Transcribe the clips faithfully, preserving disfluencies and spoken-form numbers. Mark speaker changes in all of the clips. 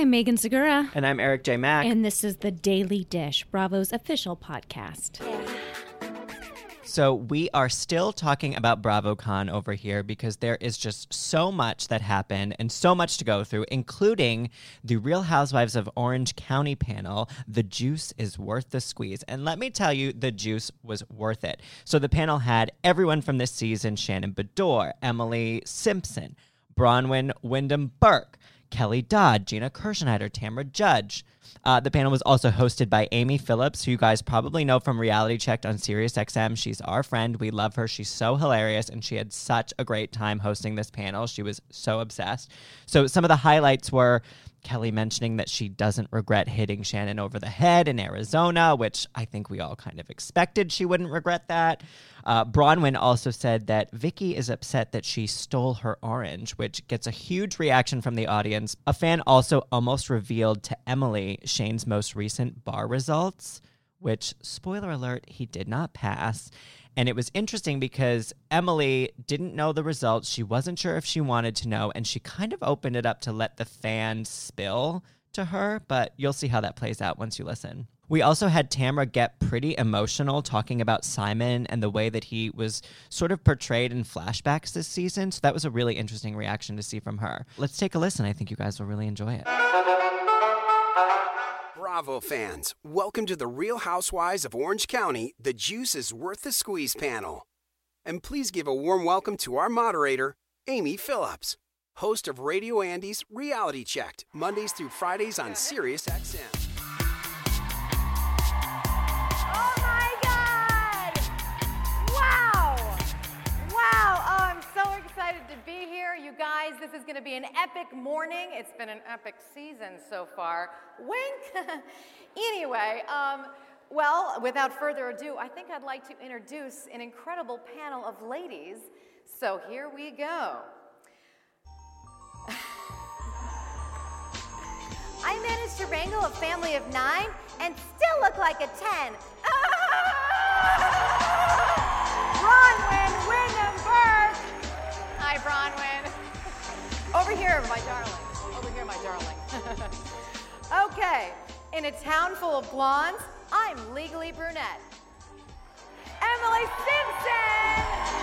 Speaker 1: I'm Megan Segura.
Speaker 2: And I'm Eric J. Mack.
Speaker 1: And this is The Daily Dish, Bravo's official podcast.
Speaker 2: So we are still talking about BravoCon over here because there is just so much that happened and so much to go through, including the Real Housewives of Orange County panel. The juice is worth the squeeze. And let me tell you, the juice was worth it. So the panel had everyone from this season: Shannon Beador, Emily Simpson, Bronwyn Wyndham Burke, Kelly Dodd, Gina Kirschneider, Tamra Judge. Uh, the panel was also hosted by Amy Phillips, who you guys probably know from Reality Checked on SiriusXM. She's our friend. We love her. She's so hilarious, and she had such a great time hosting this panel. She was so obsessed. So some of the highlights were Kelly mentioning that she doesn't regret hitting Shannon over the head in Arizona, which I think we all kind of expected she wouldn't regret that. Uh, Bronwyn also said that Vicky is upset that she stole her orange, which gets a huge reaction from the audience. A fan also almost revealed to Emily Shane's most recent bar results, which, spoiler alert, he did not pass. And it was interesting because Emily didn't know the results. She wasn't sure if she wanted to know, and she kind of opened it up to let the fans spill to her, but you'll see how that plays out once you listen. We also had Tamra get pretty emotional talking about Simon and the way that he was sort of portrayed in flashbacks this season, so that was a really interesting reaction to see from her. Let's take a listen. I think you guys will really enjoy it.
Speaker 3: Bravo fans, welcome to the Real Housewives of Orange County, The Juice is Worth the Squeeze panel. And please give a warm welcome to our moderator, Amy Phillips, host of Radio Andy's Reality Checked, Mondays through Fridays on SiriusXM.
Speaker 4: Oh my God! Wow! Wow! Oh, I'm so excited to be here. You guys, this is going to be an epic morning. It's been an epic season so far. Wink! Anyway, um, well, without further ado, I think I'd like to introduce an incredible panel of ladies. So here we go. I managed to wrangle a family of nine and still look like a ten. Bronwyn Wyndham Burke. Hi, Bronwyn. Over here, my darling. Over here, my darling. Okay, in a town full of blondes, I'm legally brunette. Emily Simpson.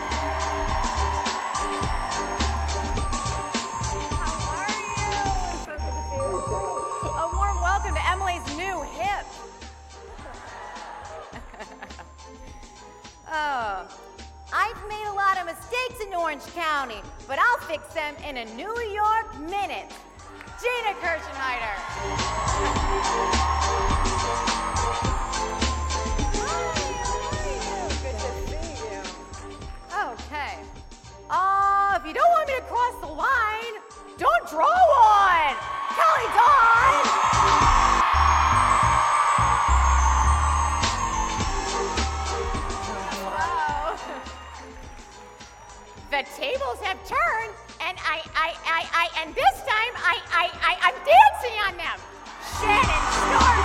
Speaker 4: How are you? So good to see you. A warm welcome to Emily's new hip. Oh, I've made a lot of mistakes in Orange County, but I'll fix them in a New York minute. Gina Kirschneider. Hi, good to see you. Okay. Uh, if you don't want me to cross the line, don't draw one. Kelly Dodd. Hello. The tables have turned, and I, I, I, I, and this time I, I, I, I'm dancing on them. Shannon, star,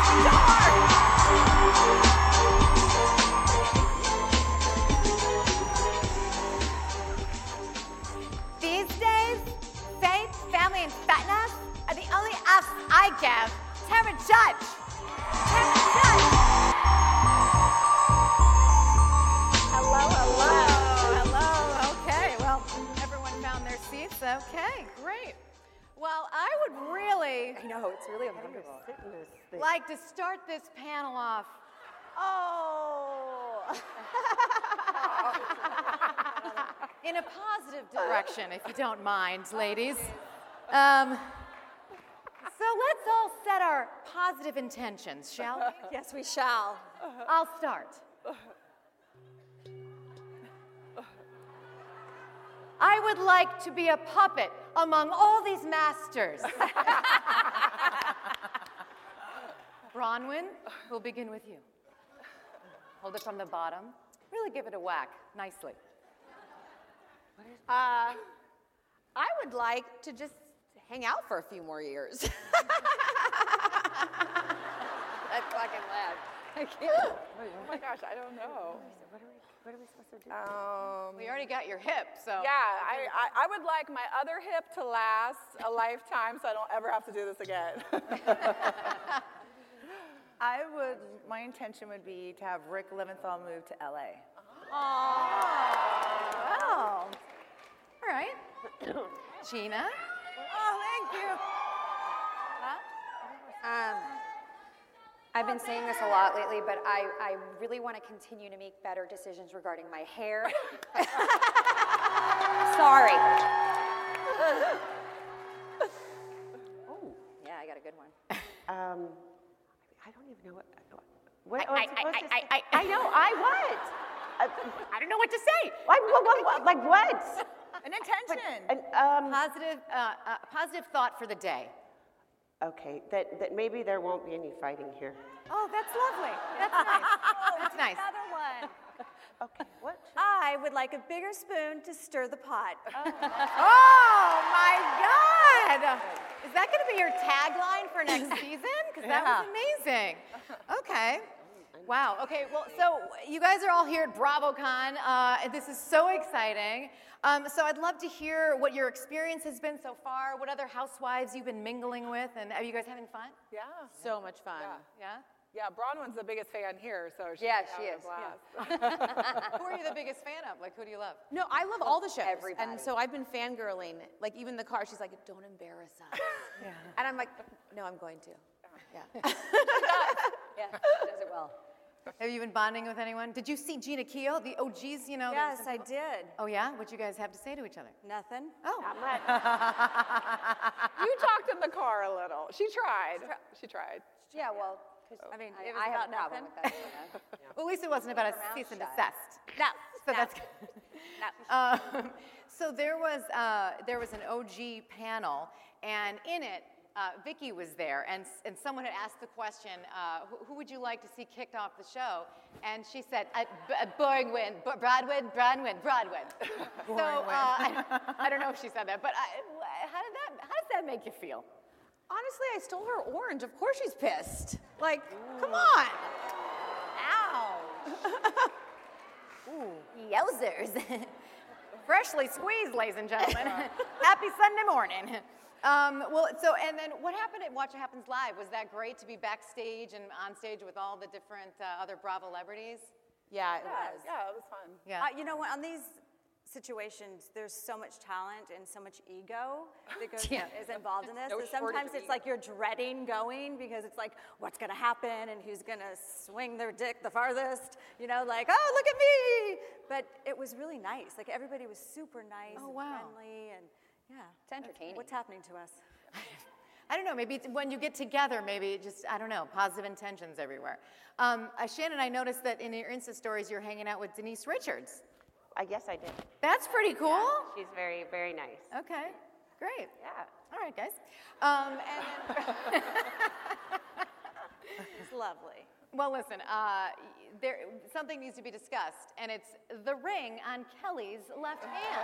Speaker 4: star. These days, faith, family, and fatness are the only F's I give. Tamra Judge. Tamra Judge. Hello, hello. Seats. Okay, great. Well, I would really,
Speaker 5: I know, it's really uncomfortable.
Speaker 4: like to start this panel off. Oh. In a positive direction, if you don't mind, ladies. Um, so let's all set our positive intentions, shall we?
Speaker 5: Yes, we shall.
Speaker 4: I'll start. I would like to be a puppet among all these masters. Bronwyn, we'll begin with you. Hold it from the bottom. Really give it a whack, nicely.
Speaker 5: Uh, I would like to just hang out for a few more years. That fucking laugh. I can't. Oh my gosh, I don't know.
Speaker 6: What are we supposed to do?
Speaker 5: Um,
Speaker 4: We already got your hip, so.
Speaker 7: Yeah, I, I, I would like my other hip to last a lifetime so I don't ever have to do this again.
Speaker 8: I would, my intention would be to have Rick Leventhal move to L A.
Speaker 4: Oh. All right. Gina?
Speaker 5: oh, thank you.
Speaker 9: Um, I've been saying this a lot lately, but I, I really want to continue to make better decisions regarding my hair. Sorry. Oh, yeah, I got a good one.
Speaker 6: Um, I don't even know what. What
Speaker 9: I-
Speaker 6: am
Speaker 9: I-
Speaker 6: supposed
Speaker 9: I-
Speaker 6: to
Speaker 9: I-
Speaker 6: say?
Speaker 9: I-
Speaker 6: I know. I what? Uh,
Speaker 9: I don't know what to say.
Speaker 6: Like what? what, what like what?
Speaker 8: An intention.
Speaker 6: And, um,
Speaker 4: Positive, uh, uh, positive thought for the day.
Speaker 6: okay, that, that maybe there won't be any fighting here.
Speaker 4: Oh, that's lovely. That's nice. That's nice.
Speaker 5: Another one.
Speaker 6: Okay, what?
Speaker 5: I would like a bigger spoon to stir the pot.
Speaker 4: Oh my God! Is that going to be your tagline for next season? Because that was amazing. Okay. Wow. Okay. Well, so you guys are all here at BravoCon. Uh, and this is so exciting. Um, so I'd love to hear what your experience has been so far. What other housewives you've been mingling with, and are you guys having fun?
Speaker 7: Yeah.
Speaker 5: So much fun.
Speaker 7: Yeah.
Speaker 4: Yeah.
Speaker 7: Yeah, Bronwyn's the biggest fan here, so she's
Speaker 9: Yeah,
Speaker 7: having
Speaker 9: she
Speaker 7: a
Speaker 9: is,
Speaker 7: blast.
Speaker 4: Who are you the biggest fan of? Like, who do you love?
Speaker 5: No, I love all the shows.
Speaker 9: Everybody.
Speaker 5: And so I've been fangirling. Like, even in the car, she's like, don't embarrass us. Yeah. And I'm like, no, I'm going to. Yeah.
Speaker 9: Yeah, does it well.
Speaker 4: Have you been bonding with anyone? Did you see Gina Keel, the O Gs? You know.
Speaker 5: Yes,
Speaker 4: there's-
Speaker 5: I did.
Speaker 4: Oh yeah. What you guys have to say to each other?
Speaker 5: Nothing.
Speaker 4: Oh.
Speaker 6: Not much.
Speaker 7: You talked in the car a little. She tried. She tried.
Speaker 9: Yeah, well,
Speaker 5: I mean,
Speaker 9: I,
Speaker 5: it was
Speaker 9: I have
Speaker 5: about
Speaker 9: a problem
Speaker 5: nothing.
Speaker 9: with that. Yeah.
Speaker 4: Well, at least it wasn't about a
Speaker 9: Mouth
Speaker 4: cease and
Speaker 9: shut.
Speaker 4: desist.
Speaker 5: No.
Speaker 4: So
Speaker 5: no.
Speaker 4: that's good. Um, so there was uh, there was an O G panel, and in it, uh, Vicky was there, and and someone had asked the question, uh, who, who would you like to see kicked off the show? And she said, uh, B- uh, Borgwin, B- Bradwin, Bradwin, Bradwin. So uh, I, I don't know if she said that, but I, how did that? How does that make you feel?
Speaker 5: Honestly, I stole her orange. Of course she's pissed. Like, come on. Ow.
Speaker 4: Yowzers. Freshly squeezed, ladies and gentlemen. Happy Sunday morning. Um, well, so, and then what happened at Watch What Happens Live? Was that great to be backstage and on stage with all the different uh, other Bravo celebrities?
Speaker 5: Yeah, it
Speaker 7: Yeah,
Speaker 5: was.
Speaker 7: yeah, it was fun.
Speaker 4: Yeah.
Speaker 5: Uh, you know, on these situations, there's so much talent and so much ego that goes,
Speaker 4: Yeah.
Speaker 5: is involved in this.
Speaker 7: No
Speaker 5: So
Speaker 7: shortage
Speaker 5: sometimes
Speaker 7: of
Speaker 5: it's
Speaker 7: ego.
Speaker 5: like you're dreading going because it's like, what's going to happen and who's going to swing their dick the farthest? You know, like, oh, look at me. But it was really nice. Like, everybody was super nice
Speaker 4: Oh,
Speaker 5: and
Speaker 4: wow.
Speaker 5: friendly. And yeah.
Speaker 9: It's
Speaker 5: that's-
Speaker 9: entertaining.
Speaker 5: What's happening to us?
Speaker 4: I don't know, maybe it's when you get together, maybe it just, I don't know, positive intentions everywhere. Um, uh, Shannon, I noticed that in your Insta stories, you're hanging out with Denise Richards.
Speaker 6: I guess I did.
Speaker 4: That's pretty cool.
Speaker 6: Yeah, she's very, very nice.
Speaker 4: Okay, great.
Speaker 6: Yeah.
Speaker 4: All right, guys. Um, and then,
Speaker 5: It's lovely.
Speaker 4: well, listen, uh, there, something needs to be discussed, and it's the ring on Kelly's left hand.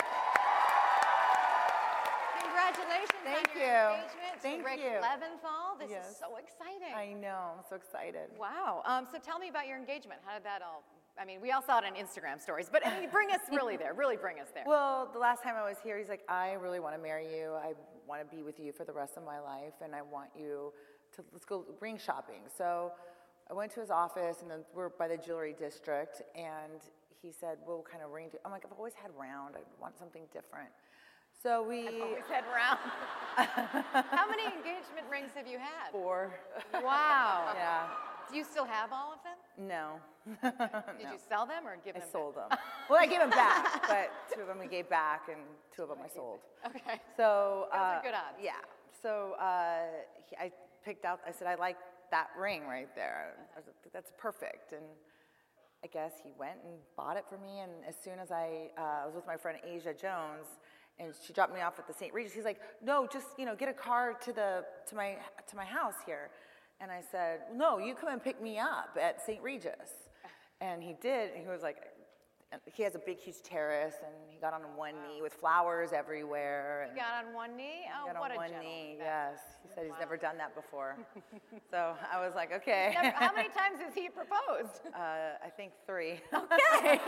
Speaker 4: Congratulations
Speaker 8: Thank
Speaker 4: on your
Speaker 8: you.
Speaker 4: engagement
Speaker 8: Thank
Speaker 4: to Rick
Speaker 8: you.
Speaker 4: Leventhal. This
Speaker 8: Yes.
Speaker 4: is so exciting.
Speaker 8: I know. I'm so excited.
Speaker 4: Wow. Um, so tell me about your engagement. How did that all? I mean, we all saw it on Instagram stories, but I mean, bring us really there. Really bring us there.
Speaker 8: Well, the last time I was here, he's like, I really want to marry you. I want to be with you for the rest of my life, and I want you to, let's go ring shopping. So I went to his office, and then we're by the jewelry district, and he said, well, what kind of ring do I'm like, I've always had round. I want something different. So we...
Speaker 4: Always head round. How many engagement rings have you had?
Speaker 8: Four.
Speaker 4: Wow.
Speaker 8: Yeah.
Speaker 4: Do you still have all of them?
Speaker 8: No.
Speaker 4: Did you sell them or give
Speaker 8: I
Speaker 4: them?
Speaker 8: sold them. Well, I gave them back, but two of them we gave back, and two of them I sold.
Speaker 4: Okay.
Speaker 8: So
Speaker 4: Those are
Speaker 8: uh,
Speaker 4: good odds.
Speaker 8: Yeah. So uh, he, I picked out. I said I like that ring right there. I was like, that's perfect. And I guess he went and bought it for me. And as soon as I uh, was with my friend Asia Jones, and she dropped me off at the Saint Regis, he's like, no, just you know, get a car to the to my to my house here. And I said, no, you come and pick me up at Saint Regis. And he did. And he was like, and he has a big, huge terrace, and he got on one knee with flowers everywhere. And
Speaker 4: He got on one knee?
Speaker 8: he
Speaker 4: Oh,
Speaker 8: got
Speaker 4: what
Speaker 8: on
Speaker 4: a
Speaker 8: one
Speaker 4: gentleman.
Speaker 8: knee, yes. He said he's never done that before. So I was like, okay.
Speaker 4: Never- how many times has he proposed?
Speaker 8: Uh, I think three.
Speaker 4: Okay.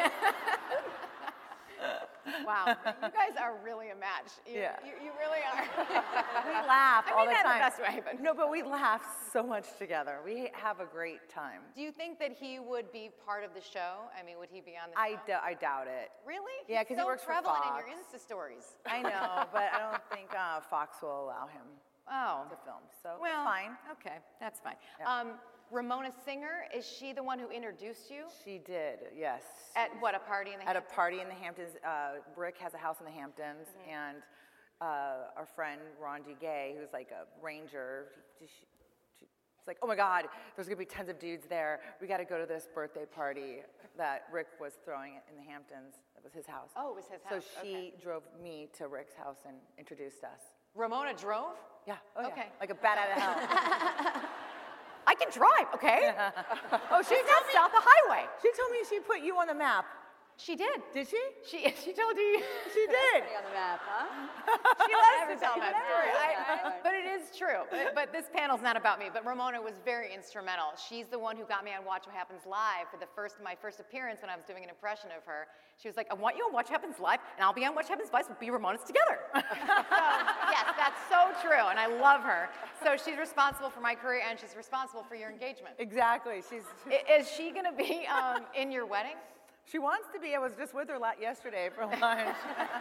Speaker 4: Wow, you guys are really a match. You,
Speaker 8: Yeah.
Speaker 4: you, you really are.
Speaker 8: We laugh
Speaker 4: I
Speaker 8: all
Speaker 4: mean
Speaker 8: the
Speaker 4: that in
Speaker 8: time.
Speaker 4: the best way, but-
Speaker 8: No, but we laugh so much together. We have a great time.
Speaker 4: Do you think that he would be part of the show? I mean, would he be on the
Speaker 8: I,
Speaker 4: show?
Speaker 8: d- I doubt it.
Speaker 4: Really?
Speaker 8: Yeah,
Speaker 4: He's
Speaker 8: 'cause he
Speaker 4: so
Speaker 8: works for
Speaker 4: prevalent in your
Speaker 8: Fox.
Speaker 4: Insta stories.
Speaker 8: I know, but I don't think uh, Fox will allow him
Speaker 4: Oh.
Speaker 8: to film. So
Speaker 4: Well,
Speaker 8: it's fine.
Speaker 4: Okay, that's fine.
Speaker 8: Yeah.
Speaker 4: Um, Ramona Singer, is she the one who introduced you?
Speaker 8: She did, yes.
Speaker 4: At what, a party in the
Speaker 8: At a
Speaker 4: Hamptons?
Speaker 8: party in the Hamptons. Uh, Rick has a house in the Hamptons,
Speaker 4: Mm-hmm.
Speaker 8: and uh, our friend Ron Duguay, who's like a ranger, she, she, she's like, oh my God, there's gonna be tons of dudes there. We gotta go to this birthday party that Rick was throwing in the Hamptons. It was his house.
Speaker 4: Oh, it was his
Speaker 8: So
Speaker 4: house,
Speaker 8: she
Speaker 4: okay.
Speaker 8: drove me to Rick's house and introduced us.
Speaker 4: Ramona drove?
Speaker 8: Yeah, oh yeah.
Speaker 4: Okay.
Speaker 8: Like a bat out of hell.
Speaker 4: I can drive, okay?
Speaker 8: Oh, she
Speaker 4: She's
Speaker 8: told
Speaker 4: not
Speaker 8: me,
Speaker 4: south the highway.
Speaker 8: she told me she put you on the map.
Speaker 4: She did.
Speaker 8: Did she?
Speaker 4: She she told you.
Speaker 8: She did.
Speaker 5: On the map, huh?
Speaker 4: She loves
Speaker 5: Never
Speaker 4: to tell
Speaker 5: seen
Speaker 4: that
Speaker 5: that.
Speaker 4: story.
Speaker 5: Yeah.
Speaker 4: I, but it is true. But, but this panel's not about me. But Ramona was very instrumental. She's the one who got me on Watch What Happens Live for the first my first appearance when I was doing an impression of her. She was like, I want you on Watch What Happens Live, and I'll be on Watch What Happens Live. We'll be Ramonas together. So, yes, that's so true, and I love her. So she's responsible for my career, and she's responsible for your engagement.
Speaker 8: Exactly. She's.
Speaker 4: I- Is she going to be um, in your wedding?
Speaker 8: She wants to be. I was just with her la- yesterday for lunch.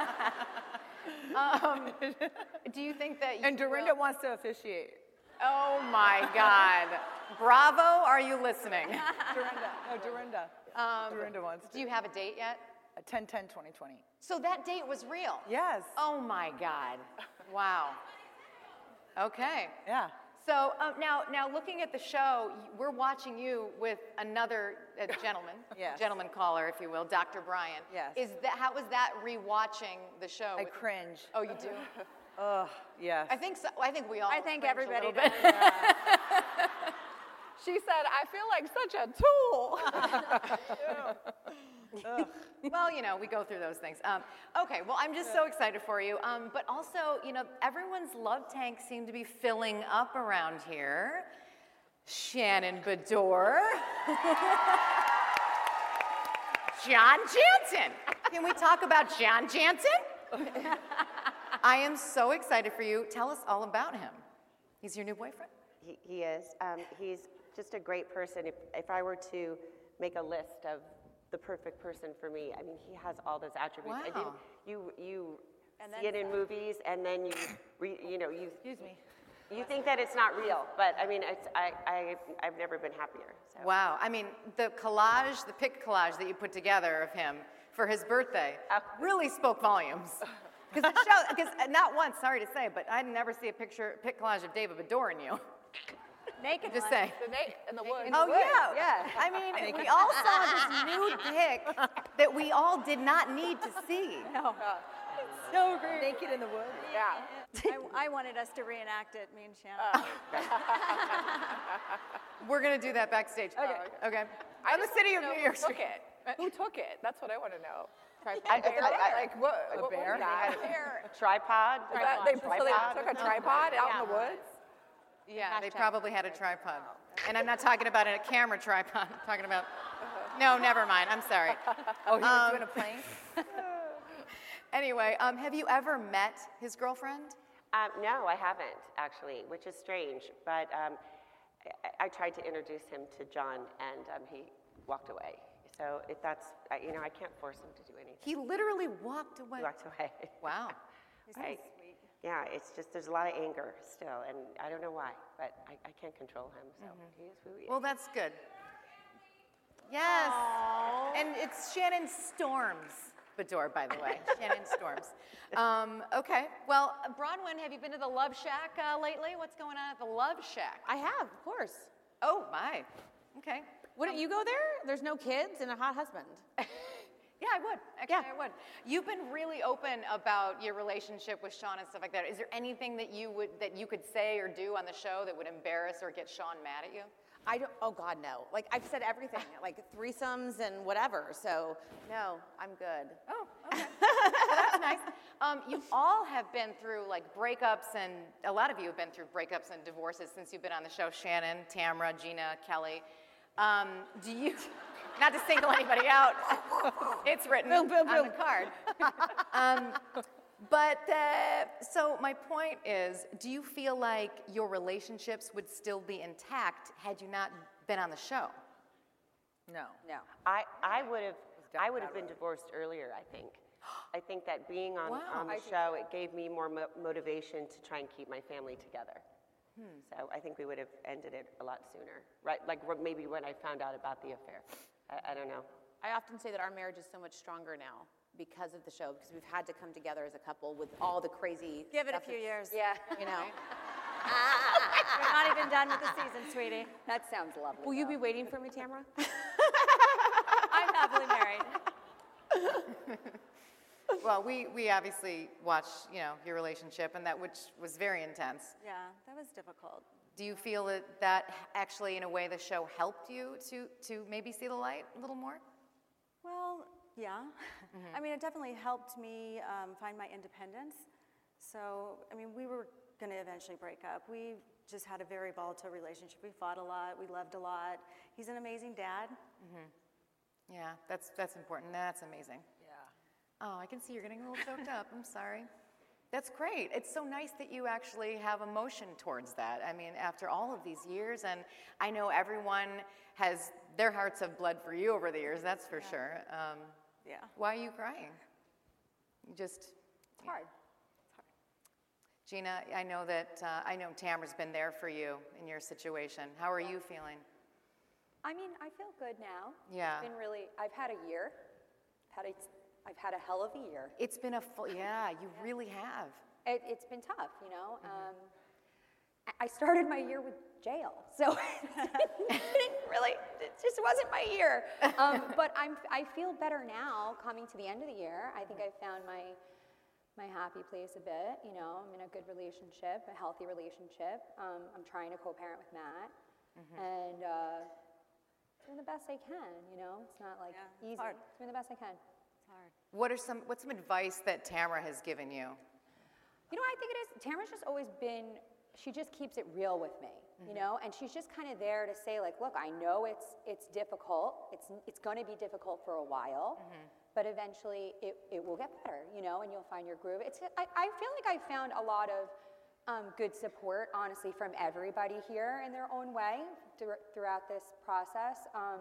Speaker 4: Um, do you think that you
Speaker 8: and Dorinda
Speaker 4: will-
Speaker 8: wants to officiate.
Speaker 4: Oh my God. Bravo, are you listening?
Speaker 8: Dorinda. No, Dorinda.
Speaker 4: Um,
Speaker 8: Dorinda wants to.
Speaker 4: Do you have a date yet?
Speaker 8: ten ten twenty twenty.
Speaker 4: So that date was real?
Speaker 8: Yes.
Speaker 4: Oh my God. Wow. Okay.
Speaker 8: Yeah.
Speaker 4: So um, now, now looking at the show, y- we're watching you with another uh, gentleman,
Speaker 8: Yes.
Speaker 4: gentleman caller, if you will, Doctor Brian.
Speaker 8: Yes.
Speaker 4: Is that how was that rewatching the show?
Speaker 8: I
Speaker 4: with-
Speaker 8: cringe.
Speaker 4: Oh, you do?
Speaker 8: Ugh. Yes.
Speaker 4: I think so. I think we all.
Speaker 5: I think
Speaker 4: cringe a
Speaker 5: everybody
Speaker 4: little
Speaker 5: does.
Speaker 4: bit.
Speaker 7: She said, I feel like such a tool.
Speaker 4: Well, you know, we go through those things. Um, okay, well, I'm just so excited for you. Um, but also, you know, everyone's love tank seemed to be filling up around here. Shannon Bedore. John Jansen. Can we talk about John Jansen? I am so excited for you. Tell us all about him. He's your new boyfriend?
Speaker 6: He, he is. Um, he's just a great person. If, if I were to make a list of the perfect person for me, I mean, he has all those attributes. I
Speaker 4: Wow.
Speaker 6: didn't, you you
Speaker 5: And
Speaker 6: see it
Speaker 5: then
Speaker 6: in movies, and then you, re, you know, you
Speaker 8: Excuse me.
Speaker 6: you think that it's not real. But I mean, it's, I, I I've never been happier. So.
Speaker 4: Wow. I mean, the collage, the pic collage that you put together of him for his birthday
Speaker 6: Uh,
Speaker 4: really spoke volumes. Because it shows, because not once, sorry to say, but I never see a picture, pic collage of David Bedore in you.
Speaker 5: Naked
Speaker 4: Just
Speaker 5: one.
Speaker 4: say.
Speaker 7: The Nate in the woods.
Speaker 4: Oh, yeah.
Speaker 5: Yeah.
Speaker 4: I mean, we all saw this nude pic that we all did not need to see.
Speaker 5: No.
Speaker 8: So great. Naked in the woods.
Speaker 7: Yeah.
Speaker 5: I, I wanted us to reenact it, me and Shannon.
Speaker 4: We're going to do that backstage. Okay. Okay.
Speaker 7: I
Speaker 4: I'm the
Speaker 7: just
Speaker 4: city of
Speaker 7: wanna
Speaker 4: New
Speaker 7: know
Speaker 4: York
Speaker 7: who took
Speaker 4: Street.
Speaker 7: it. Who took it? That's what I want to know.
Speaker 6: I,
Speaker 7: I,
Speaker 6: I-
Speaker 7: like what?
Speaker 8: A
Speaker 7: what
Speaker 8: bear?
Speaker 7: Was that?
Speaker 6: tripod.
Speaker 7: Was that- they, so they took a tripod out in the woods.
Speaker 4: Yeah, they probably had a tripod. And I'm not talking about a camera tripod. I'm talking about. No, never mind. I'm sorry.
Speaker 8: Oh, he was
Speaker 4: Um,
Speaker 8: doing a plank?
Speaker 4: Anyway, um, have you ever met his girlfriend?
Speaker 6: Um, no, I haven't actually, which is strange. But um, I, I tried to introduce him to John, and um, he walked away. So if that's, I- you know, I can't force him to do anything.
Speaker 4: He literally walked away.
Speaker 6: He walked away.
Speaker 4: Wow.
Speaker 6: I- Yeah, it's just there's a lot of anger still, and I don't know why, but I, I can't control him. So he is who he is.
Speaker 4: Well, that's good. Yes. And it's Shannon Storms Bedore, by the way. Shannon Storms. Um, okay. Well, uh, Bronwyn, have you been to the Love Shack uh, lately? What's going on at the Love Shack?
Speaker 10: I have, of course.
Speaker 4: Oh, my. Okay.
Speaker 10: Wouldn't you go there? There's no kids and a hot husband.
Speaker 4: Yeah, I would. Actually,
Speaker 10: Yeah.
Speaker 4: I would. You've been really open about your relationship with Sean and stuff like that. Is there anything that you would that you could say or do on the show that would embarrass or get Sean mad at you?
Speaker 10: I don't, oh God, no. Like, I've said everything, like threesomes and whatever, so no, I'm good.
Speaker 4: Oh, okay. Well, that's nice. Um, you all have been through like breakups, and a lot of you have been through breakups and divorces since you've been on the show. Shannon, Tamra, Gina, Kelly. Um, do you, not to single anybody out, it's written
Speaker 10: Boom, boom,
Speaker 4: on
Speaker 10: boom.
Speaker 4: the card. um, but uh, so my point is, do you feel like your relationships would still be intact had you not been on the show?
Speaker 8: No.
Speaker 5: No.
Speaker 6: I, I would have
Speaker 8: down
Speaker 6: I would have
Speaker 8: that
Speaker 6: been
Speaker 8: road.
Speaker 6: divorced earlier, I think. I think that being on,
Speaker 4: Wow,
Speaker 6: on the
Speaker 4: I think
Speaker 6: show, it gave me more mo- motivation to try and keep my family together. Hmm. So I think we would have ended it a lot sooner, right? Like wh- maybe when I found out about the affair. I, I don't know.
Speaker 10: I often say that our marriage is so much stronger now because of the show, because we've had to come together as a couple with all the crazy
Speaker 5: Give it a
Speaker 10: stuff
Speaker 5: few
Speaker 10: that-
Speaker 5: years.
Speaker 10: Yeah, you know.
Speaker 5: We're not even done with the season, sweetie.
Speaker 9: That sounds lovely.
Speaker 10: Will you be waiting for me, Tamra?
Speaker 5: I'm happily married.
Speaker 4: Well, we, we obviously watched, you know, your relationship, and that which was very intense.
Speaker 5: Yeah, that was difficult.
Speaker 4: Do you feel that that actually, in a way, the show helped you to, to maybe see the light a little more?
Speaker 5: Well, yeah. I mean, it definitely helped me um, find my independence. So, I mean, we were going to eventually break up. We just had a very volatile relationship. We fought a lot. We loved a lot. He's an amazing dad.
Speaker 4: Yeah, that's that's important. That's amazing.
Speaker 8: Yeah.
Speaker 4: Oh, I can see you're getting a little choked up. I'm sorry. That's great. It's so nice that you actually have emotion towards that. I mean, after all of these years, and I know everyone has, their hearts have bled for you over the years, that's for sure. Um,
Speaker 5: Yeah.
Speaker 4: why are you crying? You just,
Speaker 5: It's hard.
Speaker 4: Gina, I know that, uh, I know Tamra's been there for you in your situation. How are you feeling?
Speaker 9: I mean, I feel good now.
Speaker 4: Yeah.
Speaker 9: It's been really, I've had a year. I've had a, I've had a hell of a year.
Speaker 4: It's been a full, yeah, you really have.
Speaker 9: It, it's been tough, you know. Um, I- I started my year with jail, so it didn't really, it just wasn't my year. Um, but I'm, I feel better now coming to the end of the year. I think I found my, my happy place a bit, you know. I'm in a good relationship, a healthy relationship. Um, I'm trying to co-parent with Matt, and uh, doing the best I can, you know. It's not like
Speaker 5: Yeah, it's
Speaker 9: easy.
Speaker 5: hard.
Speaker 9: Doing the best I can.
Speaker 5: It's hard.
Speaker 4: What are some, what's some advice that Tamra has given you?
Speaker 9: You know, I think it is, Tamara's just always been, she just keeps it real with me, you know, and she's just kind of there to say, like, look, I know it's it's difficult, it's it's going to be difficult for a while, but eventually it, it will get better, you know, and you'll find your groove. It's I, I feel like I found a lot of um, good support, honestly, from everybody here in their own way thr- throughout this process, um,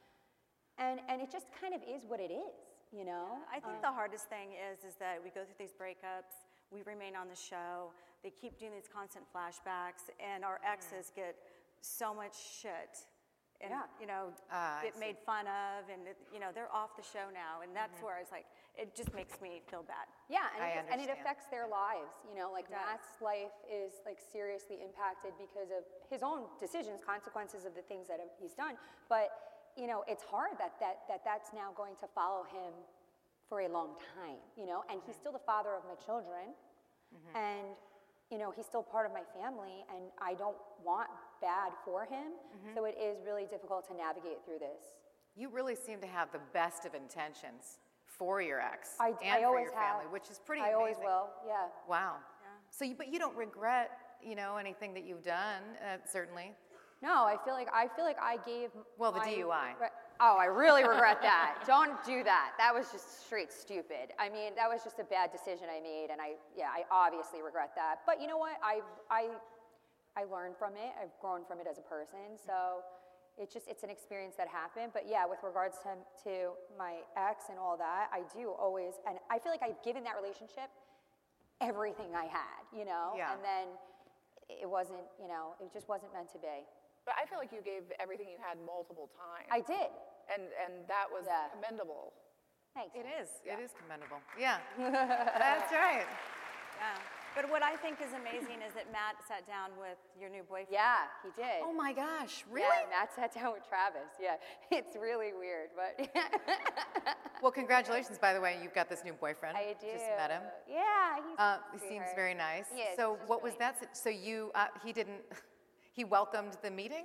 Speaker 9: and and it just kind of is what it is, you know.
Speaker 5: I think the hardest thing is is that we go through these breakups, we remain on the show, they keep doing these constant flashbacks, and our exes get so much shit. And,
Speaker 9: Yeah.
Speaker 5: you know,
Speaker 4: Ah, I
Speaker 5: get made fun of, and, it, you know, they're off the show now, and that's where it's like, it just makes me feel bad.
Speaker 9: Yeah, and,
Speaker 4: I
Speaker 9: it, and it
Speaker 4: understand.
Speaker 9: affects their lives. You know, like
Speaker 5: It does.
Speaker 9: Matt's life is like seriously impacted because of his own decisions, consequences of the things that have- he's done. But you know, it's hard that that that that's now going to follow him for a long time. You know, and he's still the father of my children, and you know, he's still part of my family, and I don't want bad for him. So it is really difficult to navigate through this.
Speaker 4: You really seem to have the best of intentions for your ex
Speaker 9: I,
Speaker 4: and
Speaker 9: I
Speaker 4: for
Speaker 9: always
Speaker 4: your
Speaker 9: have.
Speaker 4: family, which is pretty
Speaker 9: I
Speaker 4: amazing.
Speaker 9: always will. Yeah.
Speaker 4: Wow. So, you, but you don't regret, you know, anything that you've done, uh, certainly.
Speaker 9: No, I feel like I feel like I gave.
Speaker 4: Well, the
Speaker 9: my-
Speaker 4: D U I.
Speaker 9: Re- Oh, I really regret that. Don't do that. That was just straight stupid. I mean, that was just a bad decision I made, and I, yeah, I obviously regret that. But you know what? I, I, I learned from it. I've grown from it as a person. So, it's just it's an experience that happened. But yeah, with regards to to my ex and all that, I do always, and I feel like I've given that relationship everything I had, you know.
Speaker 4: Yeah.
Speaker 9: And then it wasn't, you know, it just wasn't meant to be.
Speaker 7: But I feel like you gave everything you had multiple times.
Speaker 9: I did.
Speaker 7: and and that was
Speaker 9: Yeah.
Speaker 7: commendable.
Speaker 9: Thanks.
Speaker 4: It is. It is commendable. Yeah. That's right.
Speaker 5: Yeah. But what I think is amazing is that Matt sat down with your new boyfriend.
Speaker 9: Yeah, he did.
Speaker 4: Oh my gosh, really?
Speaker 9: Yeah, Matt sat down with Travis. Yeah, it's really weird, but
Speaker 4: Well, congratulations, by the way. You've got this new boyfriend.
Speaker 9: I do.
Speaker 4: Just met him.
Speaker 9: Yeah, he's
Speaker 4: Uh,
Speaker 9: a
Speaker 4: he seems
Speaker 9: sweetheart.
Speaker 4: very nice.
Speaker 9: He is.
Speaker 4: So
Speaker 9: He's
Speaker 4: what was
Speaker 9: really-
Speaker 4: that? si- So you, uh, he didn't, he welcomed the meeting?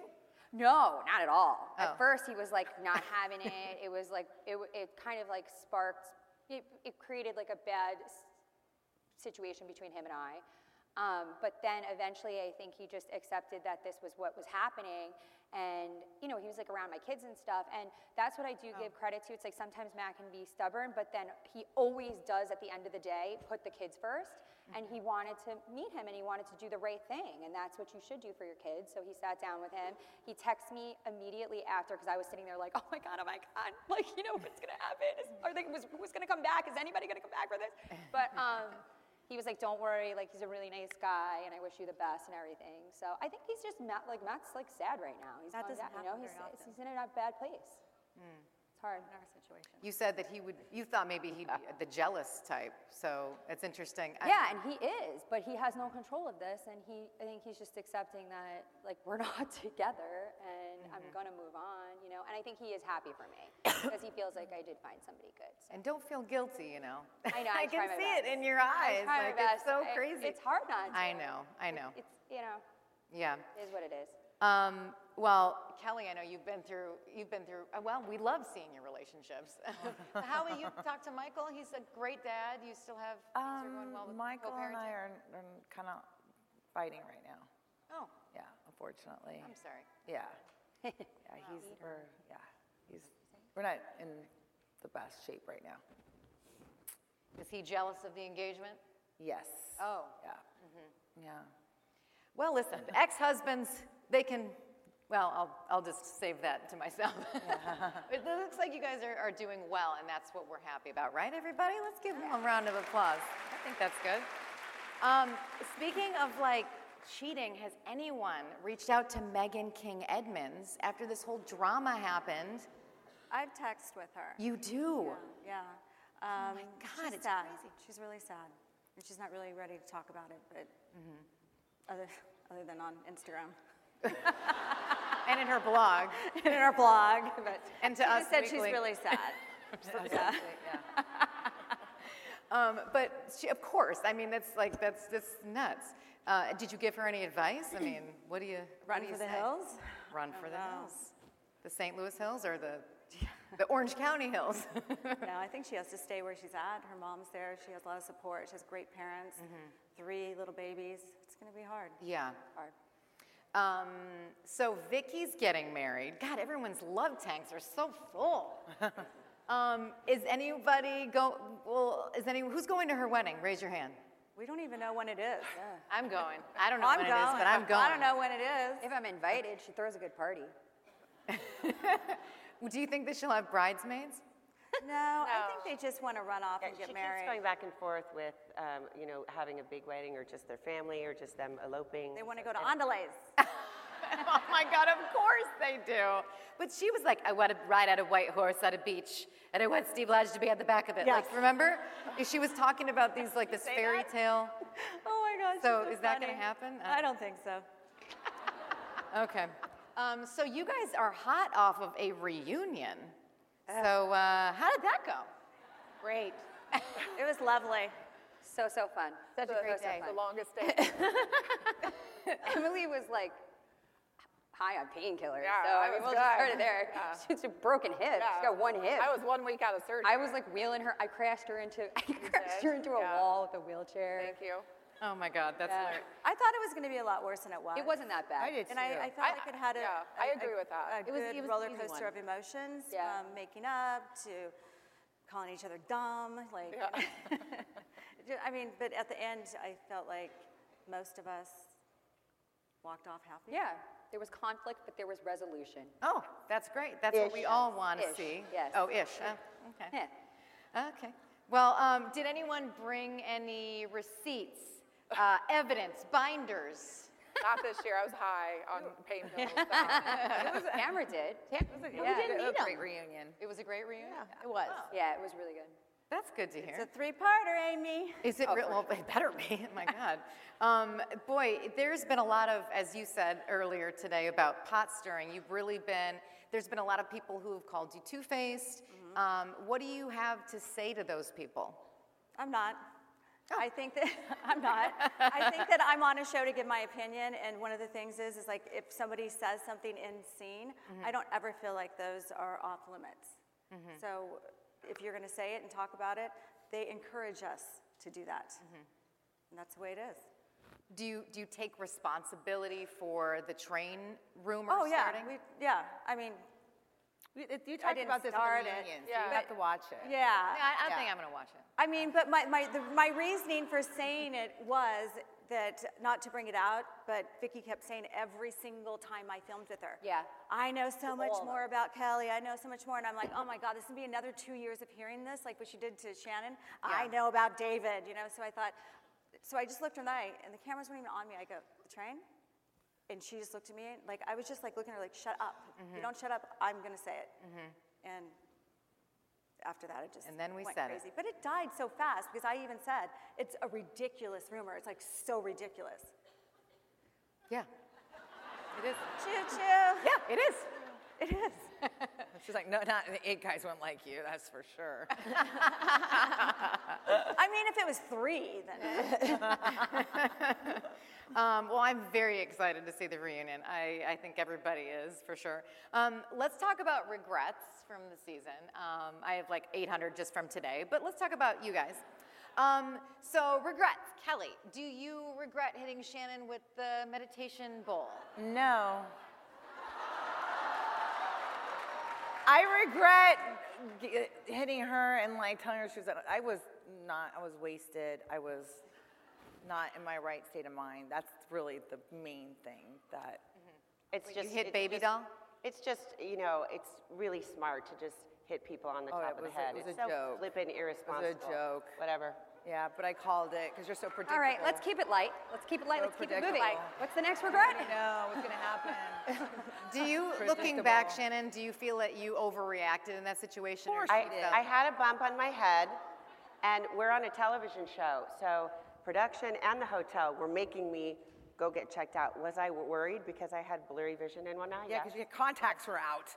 Speaker 9: No, not at all.
Speaker 10: Oh.
Speaker 9: At first, he was like not having it. It was like it. w- It kind of like sparked. It, it created like a bad s- situation between him and I. Um, but then eventually, I think he just accepted that this was what was happening, and you know, he was like around my kids and stuff. And that's what I do give credit to. It's like sometimes Matt can be stubborn, but then he always does at the end of the day put the kids first. And he wanted to meet him, and he wanted to do the right thing, and that's what you should do for your kids. So he sat down with him. He texted me immediately after, because I was sitting there like, oh my God, oh my God, like, you know, what's gonna happen? Is, are they, was, who's gonna come back? Is anybody gonna come back for this? But um, he was like, don't worry, like, he's a really nice guy, and I wish you the best and everything. So I think he's just, Matt, like, Matt's like sad right now. He's
Speaker 5: That
Speaker 9: bummed
Speaker 5: doesn't
Speaker 9: out, you know,
Speaker 5: happen
Speaker 9: he's,
Speaker 5: very often.
Speaker 9: he's in a bad place. It's hard.
Speaker 5: In our situation.
Speaker 10: You said that he would, you thought maybe he'd be the jealous type, so it's interesting. I-
Speaker 9: Yeah, and he is, but he has no control of this, and he, I think he's just accepting that, like, we're not together, and I'm gonna move on, you know, and I think he is happy for me, because he feels like I did find somebody good. So.
Speaker 10: And don't feel guilty, you know.
Speaker 9: I know, I
Speaker 10: can
Speaker 9: try my
Speaker 10: see
Speaker 9: best.
Speaker 10: it in your
Speaker 9: I
Speaker 10: eyes.
Speaker 9: try my
Speaker 10: Like,
Speaker 9: best.
Speaker 10: it's so
Speaker 9: I-
Speaker 10: crazy.
Speaker 9: It's hard not to.
Speaker 10: I know, I know.
Speaker 9: It's, you know,
Speaker 10: Yeah.
Speaker 9: it is what it is.
Speaker 10: Um, well, Kelly, I know you've been through, you've been through, uh, well, we love seeing your relationships. How will you talk to Michael? He's a great dad. You still have, things are going well with
Speaker 8: Um, Michael and I
Speaker 10: co-parenting?
Speaker 8: are, are kind of fighting right now.
Speaker 10: Oh,
Speaker 8: Yeah, unfortunately.
Speaker 10: I'm sorry.
Speaker 8: Yeah. Yeah, he's, we're, yeah, he's, we're not in the best shape right now.
Speaker 10: Is he jealous of the engagement?
Speaker 8: Yes.
Speaker 10: Oh.
Speaker 8: Yeah. Yeah.
Speaker 10: Well, listen, ex-husbands, they can, well, I'll, I'll just save that to myself. It looks like you guys are, are doing well, and that's what we're happy about, right, everybody? Let's give them a round of applause. I think that's good. Um, speaking of, like, cheating, has anyone reached out to Megan King Edmonds after this whole drama happened?
Speaker 5: I've texted with her.
Speaker 10: You do?
Speaker 5: Yeah. Um,
Speaker 10: my God,
Speaker 5: she's
Speaker 10: it's
Speaker 5: sad.
Speaker 10: crazy.
Speaker 5: She's really sad. And she's not really ready to talk about it, but
Speaker 10: Mm-hmm.
Speaker 5: other, other than on Instagram.
Speaker 10: And in her blog.
Speaker 5: And in our blog. But
Speaker 10: And to
Speaker 5: she
Speaker 10: us
Speaker 5: just said
Speaker 10: weekly.
Speaker 5: she's really sad.
Speaker 10: Yeah. um, but she, of course, I mean, that's like, that's, that's nuts. Uh, did you give her any advice? I mean, what do you
Speaker 5: Run
Speaker 10: what do you
Speaker 5: for the
Speaker 10: say?
Speaker 5: hills?
Speaker 10: Run for the
Speaker 5: know.
Speaker 10: hills. The Saint Louis Hills or the, the Orange County Hills?
Speaker 5: No, I think she has to stay where she's at. Her mom's there. She has a lot of support. She has great parents, three little babies. It's going to be hard.
Speaker 10: Yeah. Hard. Um, so Vicky's getting married. God, everyone's love tanks are so full. um, is anybody go? Well, is any who's going to her wedding? Raise your hand.
Speaker 5: We don't even know when it is.
Speaker 10: I'm going. I don't know
Speaker 5: I'm
Speaker 10: when
Speaker 5: going.
Speaker 10: it is, but I'm going.
Speaker 5: I don't know when it is.
Speaker 9: If I'm invited, she throws a good party.
Speaker 10: Do you think that she'll have bridesmaids?
Speaker 5: No, I think they just want to run off
Speaker 6: Yeah,
Speaker 5: and
Speaker 6: she
Speaker 5: get married.
Speaker 6: keeps going back and forth with, um, you know, having a big wedding or just their family or just them eloping.
Speaker 5: They want to
Speaker 6: So
Speaker 5: go to
Speaker 6: it-
Speaker 5: Andalays.
Speaker 10: Oh my God, of course they do. But she was like, I want to ride at a white horse at a beach, and I want Steve Lodge to be at the back of it.
Speaker 5: Yes.
Speaker 10: Like, remember? She was talking about these, like, this fairy tale.
Speaker 5: Oh my gosh.
Speaker 10: So
Speaker 5: she's
Speaker 10: is that gonna
Speaker 5: funny.
Speaker 10: happen?
Speaker 5: I don't think so.
Speaker 10: Okay. Um, so you guys are hot off of a reunion. So uh, how did that go?
Speaker 9: Great.
Speaker 5: It was lovely.
Speaker 9: So, so fun.
Speaker 10: Such a
Speaker 9: So,
Speaker 10: great
Speaker 9: so
Speaker 10: day.
Speaker 9: fun.
Speaker 7: The longest day.
Speaker 9: Emily was like high on painkillers.
Speaker 7: Yeah,
Speaker 9: so
Speaker 7: I
Speaker 9: I mean,
Speaker 7: was
Speaker 9: we'll just start
Speaker 7: good.
Speaker 9: it there.
Speaker 7: Yeah.
Speaker 9: She's a broken hip. She's got one hip.
Speaker 7: I was one week out of surgery.
Speaker 9: I was like wheeling her. I crashed her into. I crashed her into a
Speaker 7: Yeah.
Speaker 9: wall with a wheelchair.
Speaker 7: Thank you.
Speaker 10: Oh my God, that's
Speaker 9: Yeah.
Speaker 10: hilarious.
Speaker 5: I thought it was going to be a lot worse than it was.
Speaker 9: It wasn't that bad.
Speaker 8: I did
Speaker 5: And I, I felt
Speaker 7: I-
Speaker 5: like it had a,
Speaker 7: yeah,
Speaker 5: a-
Speaker 7: I agree
Speaker 5: a-
Speaker 7: with that.
Speaker 5: a
Speaker 9: It was-
Speaker 5: good
Speaker 9: it was an
Speaker 5: roller
Speaker 9: easy
Speaker 5: coaster
Speaker 9: one.
Speaker 5: of emotions,
Speaker 9: Yeah.
Speaker 5: from making up to calling each other dumb. Like, Ju- I mean, but at the end, I felt like most of us walked off happy.
Speaker 9: Yeah. There was conflict, but there was resolution.
Speaker 10: Oh, that's great. That's what we all want to
Speaker 9: Ish,
Speaker 10: see.
Speaker 9: yes.
Speaker 10: Oh, ish. Oh, okay.
Speaker 9: Yeah.
Speaker 10: Okay. Well, um, did anyone bring any receipts, uh, evidence, binders?
Speaker 7: Not this year. I was high on painkillers.
Speaker 9: Camera did.
Speaker 10: Yeah.
Speaker 8: Yeah, it was a great reunion.
Speaker 10: It was a great reunion? It was.
Speaker 9: Yeah, it was really good.
Speaker 10: That's good to hear.
Speaker 5: It's a three-parter, Amy.
Speaker 10: Is it real? Well, it better be. Oh my God. Um, boy, there's been a lot of, as you said earlier today, about pot stirring. You've really been, there's been a lot of people who have called you two-faced. Um, what do you have to say to those people?
Speaker 5: I'm not. I think that I'm not. I think that I'm on a show to give my opinion, and one of the things is, is like if somebody says something in scene, mm-hmm. I don't ever feel like those are off limits. Mm-hmm. So if you're going to say it and talk about it, they encourage us to do that, mm-hmm. and that's the way it is.
Speaker 10: Do you do you take responsibility for the train rumor
Speaker 5: oh, yeah.
Speaker 10: starting?
Speaker 5: We, yeah, I mean.
Speaker 8: You, you talked about this in the reunion, so
Speaker 10: yeah.
Speaker 8: you have to watch it.
Speaker 5: Yeah.
Speaker 10: yeah I, I
Speaker 8: yeah.
Speaker 10: think I'm going to watch it.
Speaker 5: I mean, but my, my, the, my reasoning for saying it was that, not to bring it out, but Vicki kept saying every single time I filmed with her.
Speaker 9: Yeah.
Speaker 5: I know so much
Speaker 9: All
Speaker 5: more about Kelly. I know so much more. And I'm like, oh my God, this is going to be another two years of hearing this, like what she did to Shannon. Yeah. I know about David, you know? So I thought, so I just looked her in the eye, and the cameras weren't even on me. I go, the train? And she just looked at me, like, I was just like looking at her like, shut up. Mm-hmm. If you don't shut up, I'm going to say it. Mm-hmm. And after that, it just
Speaker 10: and then we
Speaker 5: went
Speaker 10: said
Speaker 5: crazy.
Speaker 10: It.
Speaker 5: But it died so fast because I even said, it's a ridiculous rumor. It's like so ridiculous.
Speaker 10: Yeah. It is.
Speaker 5: Choo-choo.
Speaker 10: Yeah, it is.
Speaker 5: It is.
Speaker 8: She's like, no, not the eight guys won't like you, that's for sure.
Speaker 5: I mean, if it was three, then.
Speaker 10: um, well, I'm very excited to see the reunion. I, I think everybody is, for sure. Um, let's talk about regrets from the season. Um, I have like eight hundred just from today, but let's talk about you guys. Um, so, regrets. Kelly, do you regret hitting Shannon with the meditation bowl?
Speaker 8: No. I regret g- hitting her and like telling her she was. I was not. I was wasted. I was not in my right state of mind. That's really the main thing. That
Speaker 6: mm-hmm. it's
Speaker 10: Wait,
Speaker 6: just
Speaker 10: you hit
Speaker 6: it's
Speaker 10: baby
Speaker 6: just,
Speaker 10: doll.
Speaker 6: It's just you know it's really smart to just hit people on the
Speaker 8: Oh,
Speaker 6: top
Speaker 8: it
Speaker 6: of
Speaker 8: was
Speaker 6: the
Speaker 8: a-
Speaker 6: head.
Speaker 8: it was
Speaker 6: it's
Speaker 8: a
Speaker 6: so
Speaker 8: joke.
Speaker 6: flippant, irresponsible.
Speaker 8: It was a joke.
Speaker 6: Whatever.
Speaker 8: Yeah, but I called it because you're so predictable.
Speaker 9: All right, let's keep it light. Let's keep it light.
Speaker 8: So
Speaker 9: Let's keep it moving.
Speaker 8: predictable.
Speaker 9: What's the next regret?
Speaker 8: I know what's gonna happen.
Speaker 10: Do you, looking back, Shannon, do you feel that you overreacted in that situation? Or
Speaker 6: I,
Speaker 10: you did?
Speaker 6: I had a bump on my head, and we're on a television show, so production and the hotel were making me go get checked out. Was I worried because I had blurry vision in one eye?
Speaker 8: Yeah, because your contacts were out.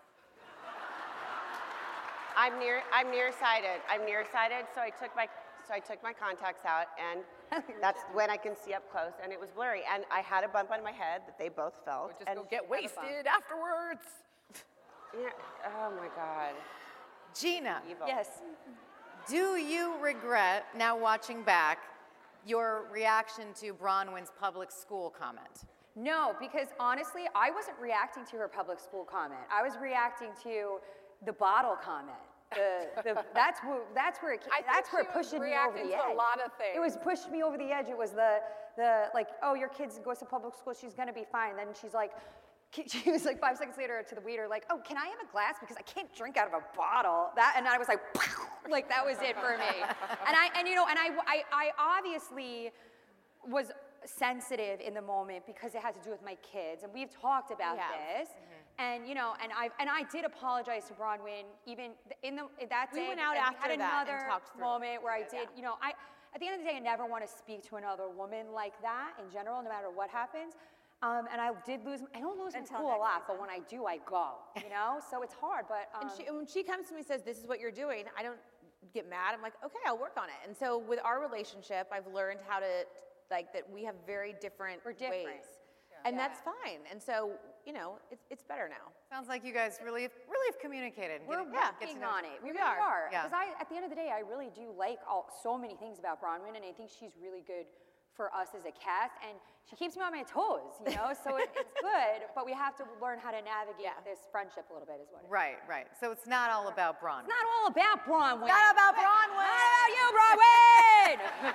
Speaker 6: I'm near. I'm nearsighted. I'm nearsighted, so I took my so I took my contacts out, and that's when I can see up close. And it was blurry, and I had a bump on my head that they both felt.
Speaker 8: Or just
Speaker 6: and
Speaker 8: go get wasted afterwards.
Speaker 6: Yeah. Oh my God.
Speaker 10: Gina,
Speaker 6: Evil.
Speaker 9: Yes.
Speaker 10: do you regret, now watching back, your reaction to Bronwyn's public school comment?
Speaker 9: No, because honestly, I wasn't reacting to her public school comment. I was reacting to the bottle comment. The, the, that's where that's where it,
Speaker 7: I think
Speaker 9: that's where
Speaker 7: she
Speaker 9: it
Speaker 7: was
Speaker 9: pushed me over
Speaker 7: reacting
Speaker 9: the
Speaker 7: to
Speaker 9: edge.
Speaker 7: a lot of things.
Speaker 9: It was pushed me over the edge. It was the the like, oh, your kid goes to public school, she's gonna be fine. Then she's like, she was like five seconds later to the waiter, like, oh, can I have a glass because I can't drink out of a bottle. That and I was like, like that was it for me. And I and you know and I I, I obviously was sensitive in the moment because it had to do with my kids, and we've talked about
Speaker 10: Yeah.
Speaker 9: this. Mm-hmm. And you know, and I and I did apologize to Bronwyn even in the that day.
Speaker 11: We went out
Speaker 9: and
Speaker 11: after
Speaker 9: we had
Speaker 11: that and
Speaker 9: another
Speaker 11: talked through
Speaker 9: moment where I did.
Speaker 11: Yeah.
Speaker 9: You know, I at the end of the day, I never want to speak to another woman like that in general, no matter what happens. Um, and I did lose. I don't lose
Speaker 5: Until
Speaker 9: my cool a
Speaker 5: next
Speaker 9: lot,
Speaker 5: season.
Speaker 9: but when I do, I go. You know, so it's hard. But um,
Speaker 11: And she, when she comes to me and says, this is what you're doing, I don't get mad. I'm like, okay, I'll work on it. And so with our relationship, I've learned how to, like, that we have very different,
Speaker 9: We're different.
Speaker 11: ways. And that's fine. And so, you know, it's, it's better now.
Speaker 10: Sounds like you guys really, really have communicated. and
Speaker 9: we're
Speaker 10: getting- get to
Speaker 9: working
Speaker 10: know
Speaker 9: on
Speaker 10: each
Speaker 9: it. We,
Speaker 11: We
Speaker 9: really
Speaker 11: are.
Speaker 9: are.
Speaker 10: Yeah.
Speaker 9: Because I, at the end of the day, I really do like all, so many things about Bronwyn, and I think she's really good for us as a cast, and she keeps me on my toes, you know, so it, it's good, but we have to learn how to navigate
Speaker 11: Yeah.
Speaker 9: this friendship a little bit, is what it is.
Speaker 10: Right, right. So it's not all about Bronwyn.
Speaker 9: It's not all about Bronwyn.
Speaker 11: Not about Bronwyn.
Speaker 9: Not about you, Bronwyn!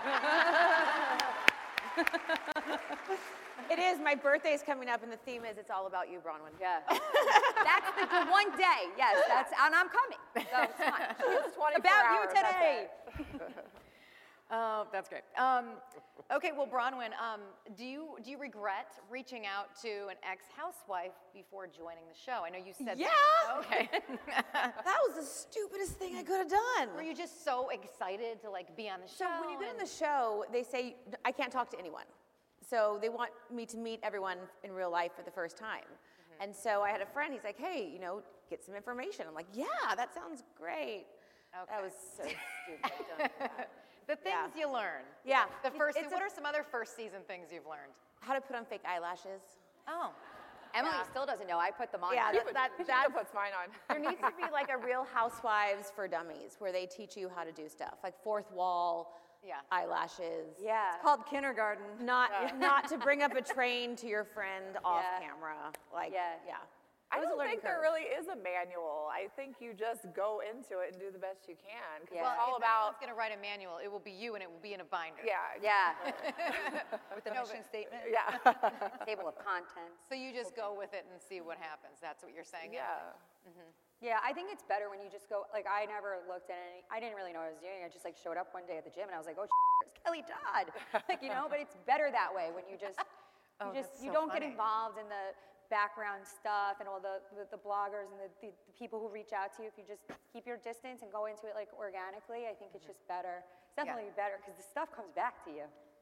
Speaker 11: It is. My birthday's coming up, and the theme is it's all about you, Bronwyn.
Speaker 9: Yeah. That's the, the one day, yes, that's, and I'm coming, so it's fine.
Speaker 11: It's twenty-four
Speaker 9: About
Speaker 11: hours,
Speaker 9: you
Speaker 11: that's
Speaker 9: today.
Speaker 11: it.
Speaker 10: Oh, that's great. Um, okay, well, Bronwyn, um, do you do you regret reaching out to an ex-housewife before joining the show? I know you said
Speaker 11: Yeah.
Speaker 10: That. Okay.
Speaker 11: That was the stupidest thing I could have done.
Speaker 10: Were you just so excited to like be on the show?
Speaker 11: So when you get in
Speaker 10: and-
Speaker 11: the show, they say I can't talk to anyone. So they want me to meet everyone in real life for the first time. Mm-hmm. And so I had a friend, he's like, hey, you know, get some information. I'm like, yeah, that sounds great.
Speaker 10: Okay.
Speaker 11: That was so stupid. Don't do that.
Speaker 10: The things
Speaker 11: Yeah.
Speaker 10: you learn.
Speaker 11: Yeah.
Speaker 10: The first.
Speaker 11: It's
Speaker 10: what
Speaker 11: a-
Speaker 10: are some other first season things you've learned?
Speaker 11: How to put on fake eyelashes.
Speaker 10: Oh.
Speaker 9: Emily
Speaker 11: Yeah.
Speaker 9: still doesn't know. I put them on.
Speaker 11: Yeah,
Speaker 7: She
Speaker 11: that,
Speaker 7: put-
Speaker 11: that,
Speaker 7: she
Speaker 11: that
Speaker 7: puts mine on.
Speaker 11: there needs to be like a Real Housewives for Dummies where they teach you how to do stuff, like fourth wall
Speaker 10: Yeah.
Speaker 11: eyelashes.
Speaker 5: Yeah. It's called kindergarten.
Speaker 11: Not not to bring up a train to your friend off
Speaker 5: Yeah.
Speaker 11: camera. Like
Speaker 5: Yeah.
Speaker 11: yeah.
Speaker 7: I
Speaker 11: It was a
Speaker 7: don't
Speaker 11: learning
Speaker 7: think there
Speaker 11: curve.
Speaker 7: really is a manual. I think you just go into it and do the best you can. Because
Speaker 5: Yeah.
Speaker 7: it's all
Speaker 10: if
Speaker 7: about,
Speaker 10: anyone's going to write a manual, it will be you and it will be in a binder.
Speaker 7: yeah.
Speaker 5: Yeah.
Speaker 8: With the mission statement.
Speaker 7: Yeah.
Speaker 9: Table of contents.
Speaker 10: So you just go with it and see what happens. That's what you're saying.
Speaker 7: Yeah.
Speaker 9: Yeah, I think it's better when you just go, like, I never looked at any, I didn't really know what I was doing. I just, like, showed up one day at the gym, and I was like, oh, it's Kelly Dodd. Like, you know, but it's better that way when you just, you
Speaker 10: Oh,
Speaker 9: just,
Speaker 10: that's
Speaker 9: you
Speaker 10: so
Speaker 9: don't get
Speaker 10: funny.
Speaker 9: involved in the background stuff and all the, the, the bloggers and the, the, the people who reach out to you. If you just keep your distance and go into it, like, organically, I think it's just better. It's definitely better, because the stuff comes back to you.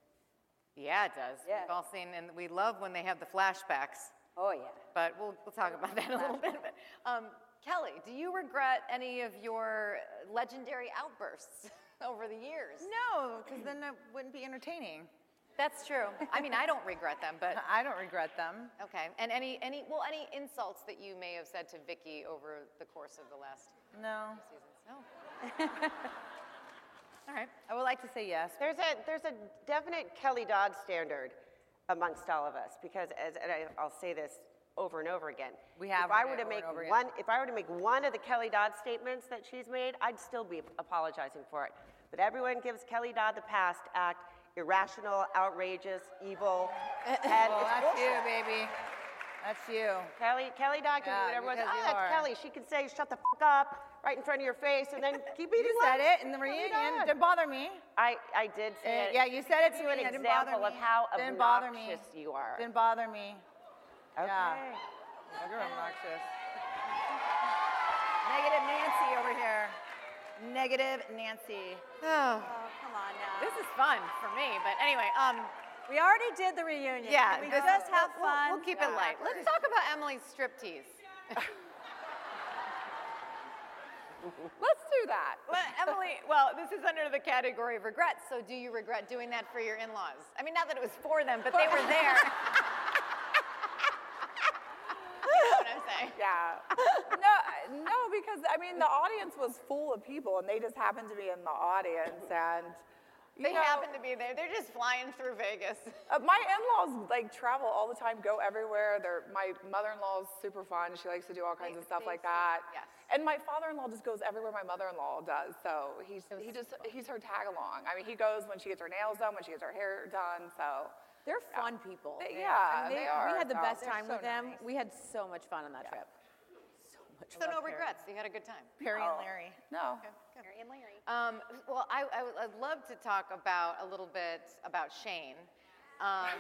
Speaker 10: Yeah, it does.
Speaker 9: Yeah.
Speaker 10: We've all seen, and we love when they have the flashbacks.
Speaker 9: Oh, yeah.
Speaker 10: But we'll, we'll talk about that in a little bit. Um, Kelly, do you regret any of your legendary outbursts over the years?
Speaker 8: No, because then it wouldn't be entertaining.
Speaker 10: That's true. I mean, I don't regret them, but
Speaker 8: I don't regret them.
Speaker 10: okay. And any, any, well, any insults that you may have said to Vicky over the course of the last
Speaker 8: No.
Speaker 10: seasons? No. All right.
Speaker 8: I would like to say yes.
Speaker 6: There's a there's a definite Kelly Dodd standard amongst all of us because as and I, I'll say this over and over again.
Speaker 8: We have
Speaker 6: If I
Speaker 8: heard
Speaker 6: were
Speaker 8: it
Speaker 6: to
Speaker 8: over
Speaker 6: make
Speaker 8: and over again.
Speaker 6: one, if I were to make one of the Kelly Dodd statements that she's made, I'd still be apologizing for it. But everyone gives Kelly Dodd the past act irrational, outrageous, evil, and
Speaker 8: Well,
Speaker 6: it's
Speaker 8: that's
Speaker 6: bullshit.
Speaker 8: you, baby. That's you.
Speaker 6: Kelly, Kelly Dodd can
Speaker 8: Yeah,
Speaker 6: do whatever.
Speaker 8: because
Speaker 6: Oh,
Speaker 8: you
Speaker 6: that's
Speaker 8: are.
Speaker 6: Kelly. She can say, "Shut the fuck up," right in front of your face, and then keep eating.
Speaker 8: You said
Speaker 6: lunch.
Speaker 8: it in the
Speaker 6: Kelly
Speaker 8: reunion.
Speaker 6: Dodd.
Speaker 8: Didn't bother me.
Speaker 6: I, I did say
Speaker 8: Uh,
Speaker 6: it.
Speaker 8: yeah, you said it
Speaker 6: Give
Speaker 8: to
Speaker 6: you
Speaker 8: me.
Speaker 6: an
Speaker 8: It didn't bother
Speaker 6: example of
Speaker 8: me.
Speaker 6: how
Speaker 8: Didn't bother me.
Speaker 6: obnoxious you are.
Speaker 8: Didn't bother me.
Speaker 6: Okay.
Speaker 8: Yeah. You're obnoxious. Negative Nancy over here. Negative Nancy.
Speaker 10: Oh,
Speaker 5: Oh, come on now.
Speaker 10: this is fun for me. But anyway, um,
Speaker 5: We already did the reunion.
Speaker 10: yeah.
Speaker 5: Can we
Speaker 10: this
Speaker 5: just
Speaker 10: is-
Speaker 5: have
Speaker 10: we'll,
Speaker 5: fun.
Speaker 10: We'll keep it light. Let's talk about Emily's striptease.
Speaker 7: Let's do that.
Speaker 10: Well, Emily, well, this is under the category of regrets. So, do you regret doing that for your in-laws? I mean, not that it was for them, but they were there. You know what I'm saying?
Speaker 7: Yeah. No, no, because I mean the audience was full of people, and they just happened to be in the audience, and you
Speaker 10: They
Speaker 7: know,
Speaker 10: happen to be there. They're just flying through Vegas.
Speaker 7: Uh, my in-laws like travel all the time, go everywhere. They're, my mother-in-law is super fun. She likes to do all kinds
Speaker 10: They-
Speaker 7: of stuff
Speaker 10: they
Speaker 7: like
Speaker 10: seem-
Speaker 7: that.
Speaker 10: yes.
Speaker 7: And my father-in-law just goes everywhere my mother-in-law does. So he's he just he's her tag along. I mean, he goes when she gets her nails done, when she gets her hair done. So
Speaker 11: They're fun people.
Speaker 7: They-
Speaker 11: I
Speaker 7: yeah,
Speaker 11: mean,
Speaker 7: they are.
Speaker 11: We had the
Speaker 7: So
Speaker 11: best
Speaker 7: they're
Speaker 11: time with
Speaker 7: so
Speaker 11: them.
Speaker 7: nice.
Speaker 11: We had so much fun on that trip. So much
Speaker 10: So
Speaker 11: fun.
Speaker 10: no regrets. You had a good time.
Speaker 8: Perry and Larry.
Speaker 7: no.
Speaker 9: Mary and Larry.
Speaker 10: Um, well, I, I would I'd love to talk about a little bit about Shane. Um,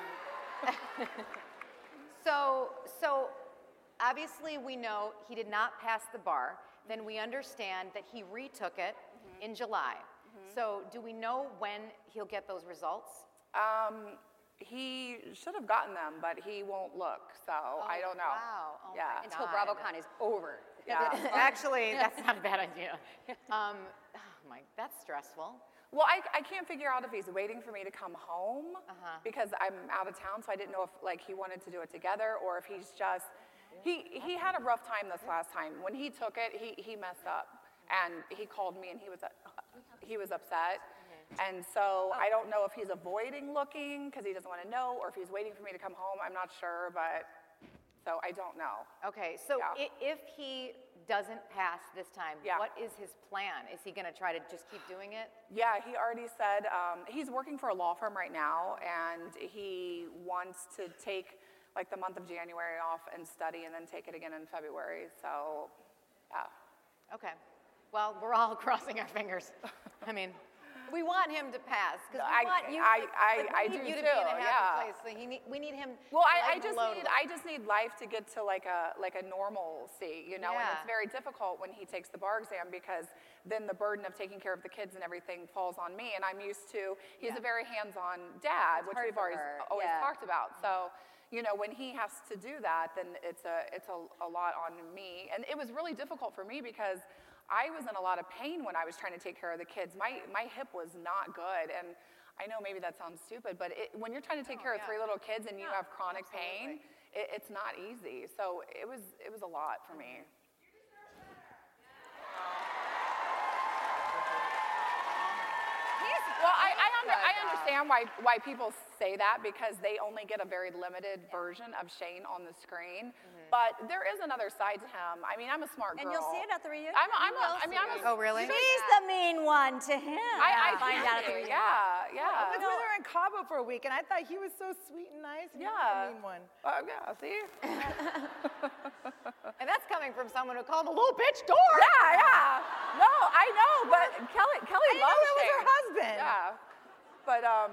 Speaker 10: so, so obviously we know he did not pass the bar. Then we understand that he retook it in July. So, do we know when he'll get those results?
Speaker 7: Um, he should have gotten them, but he won't look. So I don't know.
Speaker 10: Wow. Oh my
Speaker 7: Yeah.
Speaker 9: Until
Speaker 10: God.
Speaker 9: BravoCon is over.
Speaker 7: Yeah.
Speaker 10: Actually, that's not a bad idea. Um, oh my, that's stressful.
Speaker 7: Well, I, I can't figure out if he's waiting for me to come home
Speaker 10: Uh-huh.
Speaker 7: because I'm out of town, so I didn't know if like he wanted to do it together or if he's just he he had a rough time this last time. When he took it, he he messed up and he called me and he was uh, he was upset. And so I don't know if he's avoiding looking because he doesn't want to know or if he's waiting for me to come home. I'm not sure, but so I don't know.
Speaker 10: Okay, so
Speaker 7: Yeah.
Speaker 10: i- if he doesn't pass this time,
Speaker 7: Yeah.
Speaker 10: what is his plan? Is he going to try to just keep doing it?
Speaker 7: Yeah, he already said um, he's working for a law firm right now, and he wants to take like the month of January off and study, and then take it again in February. So, yeah.
Speaker 10: Okay. Well, we're all crossing our fingers. I mean, we want him to pass because we
Speaker 7: I-
Speaker 10: want you.
Speaker 7: I-
Speaker 10: like,
Speaker 7: I-
Speaker 10: like, we
Speaker 7: I
Speaker 10: need
Speaker 7: do
Speaker 10: you to
Speaker 7: too,
Speaker 10: be in a happy
Speaker 7: yeah.
Speaker 10: place. So he need, we need him.
Speaker 7: Well,
Speaker 10: to
Speaker 7: I, I
Speaker 10: lighten the
Speaker 7: just
Speaker 10: load a
Speaker 7: need
Speaker 10: little.
Speaker 7: I just need life to get to like a like a normalcy, you know. And
Speaker 10: Yeah.
Speaker 7: it's very difficult when he takes the bar exam because then the burden of taking care of the kids and everything falls on me. And I'm used to he's
Speaker 10: Yeah.
Speaker 7: a very hands-on dad, which
Speaker 9: hard
Speaker 7: we've
Speaker 9: for
Speaker 7: always
Speaker 9: her,
Speaker 7: always
Speaker 9: yeah.
Speaker 7: talked about. So, you know, when he has to do that, then it's a it's a, a lot on me. And it was really difficult for me because I was in a lot of pain when I was trying to take care of the kids. My, my hip was not good, and I know maybe that sounds stupid, but it, when you're trying to take care
Speaker 10: yeah.
Speaker 7: of three little kids and you
Speaker 10: Yeah,
Speaker 7: have chronic pain, it, it's not easy. So it was, it was a lot for me. Well, I, I, under, I understand why, why people say that, because they only get a very limited version of Shane on the screen. Mm-hmm. But there is another side to him. I mean, I'm a smart girl.
Speaker 5: And you'll see it at the reunion.
Speaker 7: I'm a, I'm a, I mean, I'm a,
Speaker 8: Oh, really?
Speaker 5: She's the mean one to him.
Speaker 7: I, I
Speaker 5: find
Speaker 7: can
Speaker 5: out at the
Speaker 7: be,
Speaker 5: reunion.
Speaker 7: yeah, yeah.
Speaker 8: I was with her in Cabo for a week, and I thought he was so sweet and nice. And
Speaker 7: Yeah.
Speaker 8: he was the mean one.
Speaker 7: Uh, yeah, see?
Speaker 10: And that's coming from someone who called him a little bitch dork.
Speaker 7: Yeah, yeah. No, I know, but Kelly, Kelly
Speaker 8: I didn't know
Speaker 7: loves
Speaker 8: that was her
Speaker 7: Shane.
Speaker 8: husband.
Speaker 7: Yeah, but um,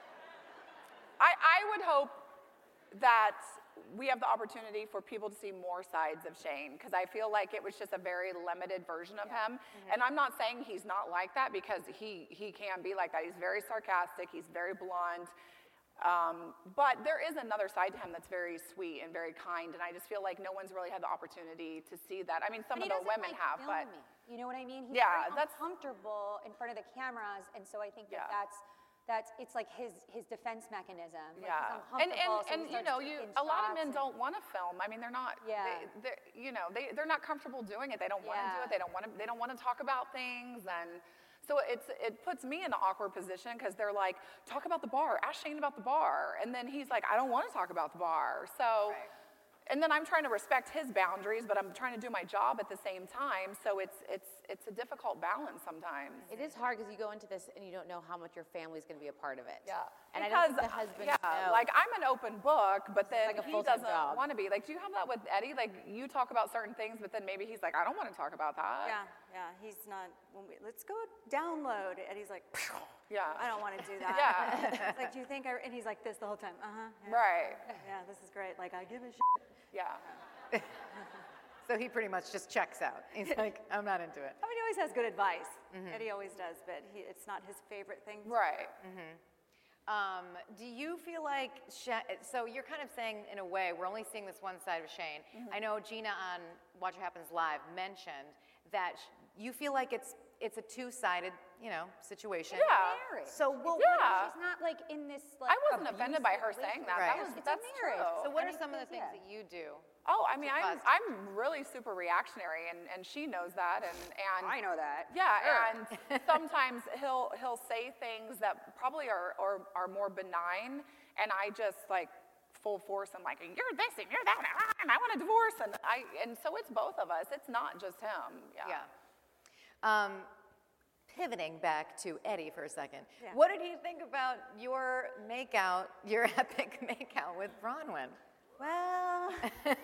Speaker 7: I I would hope that we have the opportunity for people to see more sides of Shane, because I feel like it was just a very limited version of him. Mm-hmm. And I'm not saying he's not like that, because he he can be like that. He's very sarcastic. He's very blunt. Um, but there is another side to him that's very sweet and very kind, and I just feel like no one's really had the opportunity to see that. I mean, some
Speaker 9: But he
Speaker 7: of the
Speaker 9: doesn't
Speaker 7: women
Speaker 9: like
Speaker 7: have, but
Speaker 9: film me. You know what I mean? He's
Speaker 7: Yeah,
Speaker 9: very
Speaker 7: that's-
Speaker 9: uncomfortable in front of the cameras, and so I think that
Speaker 7: Yeah.
Speaker 9: that's that's it's like his his defense mechanism. Like,
Speaker 7: yeah,
Speaker 9: he's
Speaker 7: and and,
Speaker 9: uncomfortable, so he
Speaker 7: and you
Speaker 9: starts
Speaker 7: know,
Speaker 9: taking
Speaker 7: you a lot of
Speaker 9: shots
Speaker 7: men
Speaker 9: and-
Speaker 7: don't want to film. I mean, they're not.
Speaker 9: Yeah.
Speaker 7: They, they're, you know, they they're not comfortable doing it. They don't want to do
Speaker 9: Yeah.
Speaker 7: it. They don't want to. They don't want to talk about things, and so it's it puts me in an awkward position, because they're like, talk about the bar. Ask Shane about the bar, and then he's like, I don't want to talk about the bar. So.
Speaker 10: Right.
Speaker 7: And then I'm trying to respect his boundaries, but I'm trying to do my job at the same time. So it's it's it's a difficult balance sometimes.
Speaker 11: It is hard because you go into this and you don't know how much your family's going to be a part of it.
Speaker 7: Yeah.
Speaker 11: And
Speaker 7: because,
Speaker 11: I don't think the husband
Speaker 7: yeah,
Speaker 11: knows.
Speaker 7: like I'm an open book, but then
Speaker 11: like a
Speaker 7: he
Speaker 11: full-time
Speaker 7: doesn't
Speaker 11: job.
Speaker 7: want to be. Like, do you have that with Eddie? Like, you talk about certain things, but then maybe he's like, I don't want to talk about that.
Speaker 5: Yeah, yeah, he's not, when we, let's go download. And he's like,
Speaker 7: Yeah.
Speaker 5: I don't want to do that.
Speaker 7: Yeah.
Speaker 5: It's like, do you think I, and he's like this the whole time. Uh-huh. Yeah.
Speaker 7: Right.
Speaker 5: Yeah, this is great. Like, I give a shit.
Speaker 7: Yeah.
Speaker 10: So he pretty much just checks out. He's like, I'm not into it.
Speaker 5: I mean, he always has good advice. Eddie always does, but he, it's not his favorite thing. to
Speaker 7: Right.
Speaker 10: Um, do you feel like, Sha- so you're kind of saying, in a way, we're only seeing this one side of Shane. I know Gina on Watch What Happens Live mentioned that sh- you feel like it's it's a two-sided, you know, situation.
Speaker 7: Yeah.
Speaker 9: Married.
Speaker 10: So what?
Speaker 7: Yeah.
Speaker 9: She's not like in this like.
Speaker 7: I wasn't offended by her
Speaker 9: abusive
Speaker 7: saying that.
Speaker 10: Right.
Speaker 7: That was
Speaker 9: It's a
Speaker 7: that's
Speaker 9: marriage.
Speaker 7: true.
Speaker 10: So what are
Speaker 9: And
Speaker 10: some of the
Speaker 9: it's-
Speaker 10: things
Speaker 9: yeah.
Speaker 10: that you do?
Speaker 7: Oh, I mean, I'm
Speaker 10: Positive.
Speaker 7: I'm really super reactionary, and, and she knows that, and and
Speaker 9: I know that.
Speaker 7: Yeah, and sometimes he'll he'll say things that probably are, are are more benign, and I just like full force. I'm like, you're this and you're that, and I want a divorce, and I and so it's both of us. It's not just him. Yeah.
Speaker 10: Yeah. Um, pivoting back to Eddie for a second.
Speaker 5: Yeah.
Speaker 10: What did he think about your makeout, your epic makeout with Bronwyn?
Speaker 5: Well,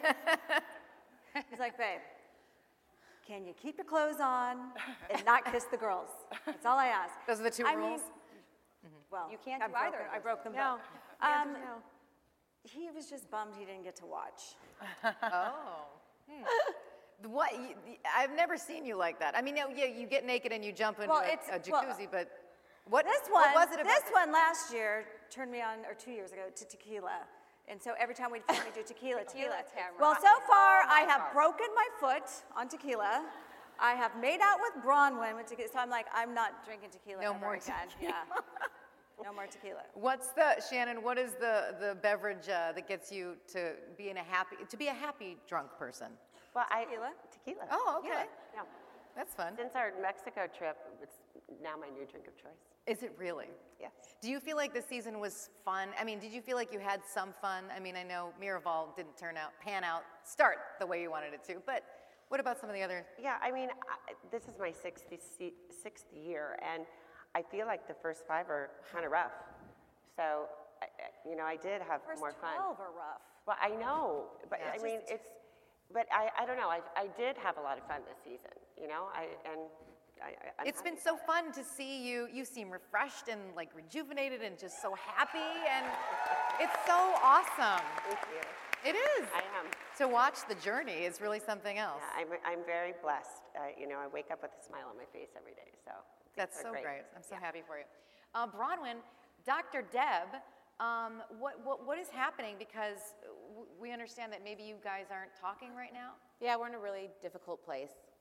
Speaker 5: he's like, babe, can you keep your clothes on and not kiss the girls? That's all I ask.
Speaker 10: Those are the two
Speaker 5: I
Speaker 10: rules?
Speaker 5: Mean, well,
Speaker 9: You can't
Speaker 5: I
Speaker 9: do
Speaker 5: broke
Speaker 9: either
Speaker 5: them-
Speaker 9: of
Speaker 5: I
Speaker 9: those
Speaker 5: broke them
Speaker 9: things.
Speaker 5: both. Um, he was just bummed he didn't get to watch.
Speaker 10: Oh. Hmm. What? You, I've never seen you like that. I mean, no, yeah, you get naked and you jump into
Speaker 5: Well,
Speaker 10: a,
Speaker 5: it's-
Speaker 10: a
Speaker 5: well,
Speaker 10: jacuzzi, but what,
Speaker 5: This
Speaker 10: what
Speaker 5: one,
Speaker 10: was it about?
Speaker 5: this one last year turned me on, or two years ago, to tequila. And so every time we'd film, we do tequila, tequila.
Speaker 9: Tamara.
Speaker 5: Well, so far,
Speaker 9: Oh,
Speaker 5: I
Speaker 9: my
Speaker 5: have
Speaker 9: gosh.
Speaker 5: broken my foot on tequila. I have made out with Bronwyn with tequila. So I'm like, I'm not drinking tequila
Speaker 10: No
Speaker 5: ever
Speaker 10: more
Speaker 5: again.
Speaker 10: tequila.
Speaker 5: Yeah. No more tequila.
Speaker 10: What's the, Shannon, what is the, the beverage uh, that gets you to be in a happy, to be a happy drunk person?
Speaker 6: Well, I,
Speaker 5: Tequila?
Speaker 6: Tequila.
Speaker 10: Oh, okay.
Speaker 6: Yeah.
Speaker 10: That's fun.
Speaker 6: Since our Mexico trip, it's now my new drink of choice.
Speaker 10: Is it really?
Speaker 6: Yes.
Speaker 10: Do you feel like the season was fun? I mean, did you feel like you had some fun? I mean, I know Miraval didn't turn out, pan out, start the way you wanted it to, but what about some of the other?
Speaker 6: Yeah, I mean, I, this is my sixth, sixth year, and I feel like the first five are kind of rough. So, I, I- you know, I did have
Speaker 5: First
Speaker 6: more fun.
Speaker 5: twelve are rough.
Speaker 6: Well, I know, but
Speaker 5: Yeah.
Speaker 6: I mean, it's, but I, I don't know, I, I did have a lot of fun this season, you know, I, and I, I- I'm
Speaker 10: It's
Speaker 6: happy
Speaker 10: been so
Speaker 6: about it.
Speaker 10: fun to see you. You seem refreshed and like rejuvenated and just so happy, and it's so awesome.
Speaker 6: Thank you.
Speaker 10: It is.
Speaker 6: I am.
Speaker 10: To watch the journey is really something else.
Speaker 6: Yeah, I'm, I'm very blessed. Uh, you know, I wake up with a smile on my face every day, so. things
Speaker 10: That's
Speaker 6: are
Speaker 10: so
Speaker 6: great.
Speaker 10: great. I'm so happy for you. Uh, Bronwyn, Doctor Deb, um, what, what, what is happening? Because w- we understand that maybe you guys aren't talking right now.
Speaker 11: Yeah, we're in a really difficult place.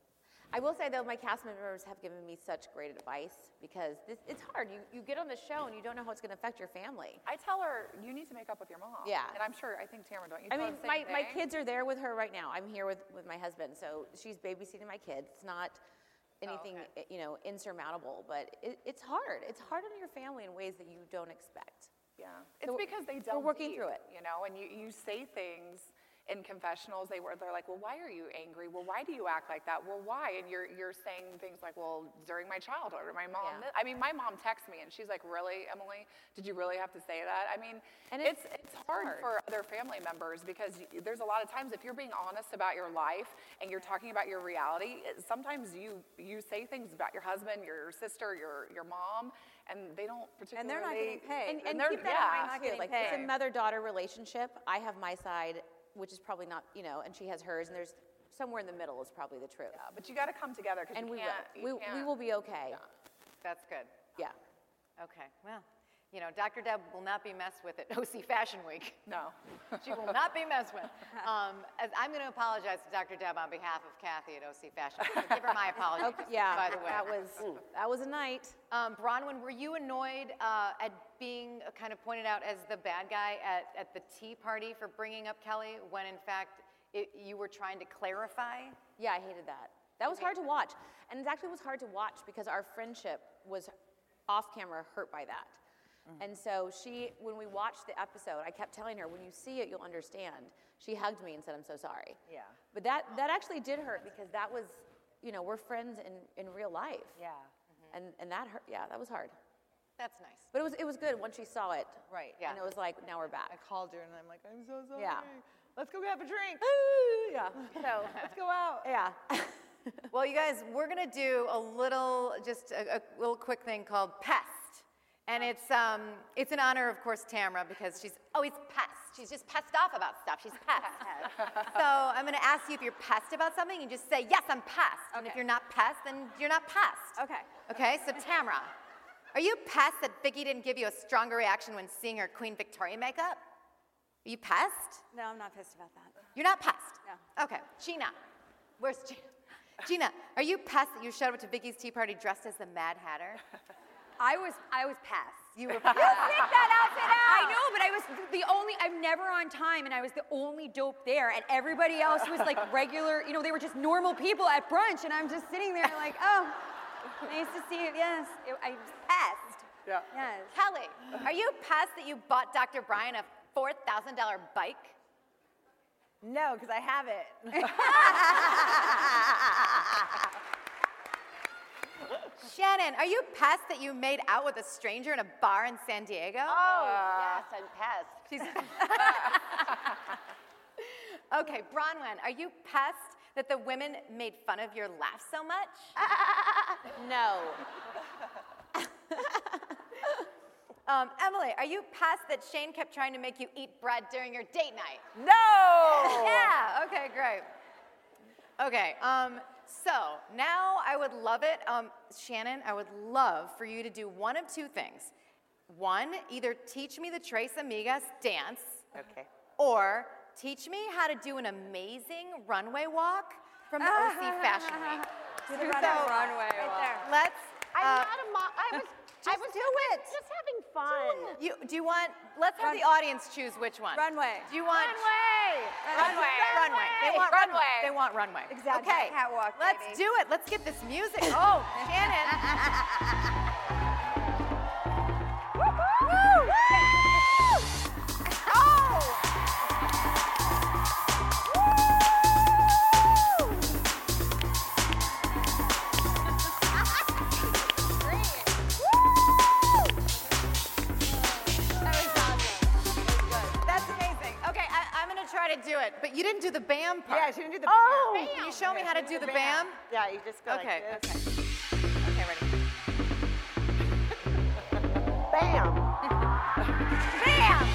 Speaker 11: I will say though, my cast members have given me such great advice because this, it's hard. You, you get on the show and you don't know how it's going to affect your family.
Speaker 7: I tell her, you need to make up with your mom.
Speaker 11: Yeah.
Speaker 7: And I'm sure, I think Tamara, don't you
Speaker 11: I
Speaker 7: tell
Speaker 11: mean,
Speaker 7: her the
Speaker 11: my,
Speaker 7: same
Speaker 11: my
Speaker 7: thing?
Speaker 11: kids are there with her right now. I'm here with, with my husband, so she's babysitting my kids. It's not anything,
Speaker 7: Oh, okay.
Speaker 11: you know, insurmountable, but it, it's hard. It's hard on your family in ways that you don't expect.
Speaker 7: Yeah. It's
Speaker 11: So
Speaker 7: because they
Speaker 11: we're
Speaker 7: delve
Speaker 11: working
Speaker 7: deep,
Speaker 11: through it.
Speaker 7: You know, and you, you say things in confessionals, they were, they're like, well, why are you angry? Well, why do you act like that? Well, why? And you're, you're saying things like, well, during my childhood, or my mom,
Speaker 11: Yeah.
Speaker 7: I mean, my mom texts me and she's like, really, Emily, did you really have to say that? I mean,
Speaker 11: And
Speaker 7: it's,
Speaker 11: it's-
Speaker 7: it's, hard, for other family members because y- there's a lot of times if you're being honest about your life and you're talking about your reality, it- sometimes you, you say things about your husband, your sister, your, your mom, and they don't particularly.
Speaker 5: And they're not getting paid.
Speaker 11: And, and
Speaker 7: they're-
Speaker 11: keep that
Speaker 7: yeah.
Speaker 11: in mind too.
Speaker 5: getting
Speaker 11: Like
Speaker 5: paid.
Speaker 11: it's a mother-daughter relationship. I have my side, which is probably not, you know, and she has hers, and there's somewhere in the middle is probably the truth.
Speaker 7: Yeah, but you got to come together because
Speaker 11: And
Speaker 7: you
Speaker 11: we
Speaker 7: can't.
Speaker 11: will.
Speaker 7: you
Speaker 11: We, we
Speaker 7: can't-
Speaker 11: will be okay.
Speaker 10: That's good.
Speaker 11: Yeah.
Speaker 10: Okay, well, you know, Doctor Deb will not be messed with at O C Fashion Week.
Speaker 7: No.
Speaker 10: She will not be messed with. Um, as I'm going to apologize to Doctor Deb on behalf of Kathy at O C Fashion Week. So give her my apologies,
Speaker 11: Okay, yeah.
Speaker 10: by the way.
Speaker 11: That was that was a night.
Speaker 10: Um, Bronwyn, were you annoyed uh, at being uh, kind of pointed out as the bad guy at, at the tea party for bringing up Kelly when, in fact, it, you were trying to clarify?
Speaker 11: Yeah, I hated that. That was hard to watch, and it actually was hard to watch because our friendship was off camera hurt by that. And so she, when we watched the episode, I kept telling her, when you see it, you'll understand. She hugged me and said, I'm so sorry.
Speaker 8: Yeah.
Speaker 11: But that, that actually did hurt because that was, you know, we're friends in, in real life.
Speaker 8: Yeah.
Speaker 11: And, and that hurt, yeah, that was hard.
Speaker 10: That's nice.
Speaker 11: But it was, it was good once she saw it.
Speaker 8: Right.
Speaker 10: Yeah.
Speaker 11: And it was like, now we're back.
Speaker 8: I called her and I'm like, I'm so sorry.
Speaker 11: Yeah.
Speaker 8: Let's go have a drink.
Speaker 11: Yeah. So,
Speaker 8: Let's go out.
Speaker 11: yeah.
Speaker 10: Well, you guys, we're going to do a little, just a, a little quick thing called Pest. And it's, um, it's in honor, of course, Tamara, because she's always pest. She's just pissed off about stuff. She's pest. So I'm going to ask you if you're pest about something. You just say, yes, I'm pest. And if
Speaker 11: Okay.
Speaker 10: you're not pest, then you're not pest.
Speaker 11: Okay.
Speaker 10: Okay, so Tamara, are you pest that Vicky didn't give you a stronger reaction when seeing her Queen Victoria makeup? Are you pest?
Speaker 5: No, I'm not pissed about that.
Speaker 10: You're not pest?
Speaker 5: No.
Speaker 10: Okay, Gina. Where's Gina? Gina, are you pest that you showed up to Vicky's tea party dressed as the Mad Hatter?
Speaker 9: I was I was past.
Speaker 10: You were
Speaker 9: You
Speaker 10: pest.
Speaker 9: picked that outfit out. I know, but I was the only. I'm never on time, and I was the only dope there, and everybody else was like regular. You know, they were just normal people at brunch, and I'm just sitting there like, oh, nice to see you. Yes, it, I was pest.
Speaker 7: Yeah.
Speaker 9: Yes.
Speaker 10: Kelly, are you pest that you bought Doctor Brian a four thousand dollar bike?
Speaker 8: No, because I have it.
Speaker 10: Shannon, are you pest that you made out with a stranger in a bar in San Diego?
Speaker 6: Oh, yes, I'm pest.
Speaker 10: She's okay, Bronwyn, are you pest that the women made fun of your laugh so much?
Speaker 11: No.
Speaker 10: Um, Emily, are you pest that Shane kept trying to make you eat bread during your date night?
Speaker 8: No!
Speaker 10: Yeah, okay, great. Okay, um, so now I would love it, um, Shannon, I would love for you to do one of two things. One, either teach me the Tres Amigas dance,
Speaker 6: Okay.
Speaker 10: or teach me how to do an amazing runway walk from the O C Fashion Week.
Speaker 5: Do the runway.
Speaker 9: runway.
Speaker 5: Right there.
Speaker 10: Let's,
Speaker 6: I'm
Speaker 10: uh,
Speaker 6: not a mom. I was. I
Speaker 10: just
Speaker 6: was
Speaker 10: do it.
Speaker 6: Just having fun.
Speaker 10: You, do you want, let's have
Speaker 5: Run-
Speaker 10: the audience choose which one.
Speaker 5: Runway.
Speaker 10: Do you want?
Speaker 6: Runway.
Speaker 10: Runway. Runway. They want
Speaker 7: Runway.
Speaker 10: runway. They want runway.
Speaker 5: Exactly.
Speaker 10: Okay.
Speaker 5: Catwalk,
Speaker 10: Let's
Speaker 5: baby.
Speaker 10: do it. Let's get this music. Oh, Shannon. Woo! Oh! That's amazing. Okay, I, I'm gonna try to do it, but you didn't do the BAM part.
Speaker 8: Yeah, she didn't do the
Speaker 10: Oh,
Speaker 8: bam.
Speaker 10: can you show me how to do the BAM?
Speaker 8: Yeah, you just go
Speaker 10: Okay,
Speaker 8: like this.
Speaker 10: okay. Okay, ready?
Speaker 8: Bam!
Speaker 10: BAM!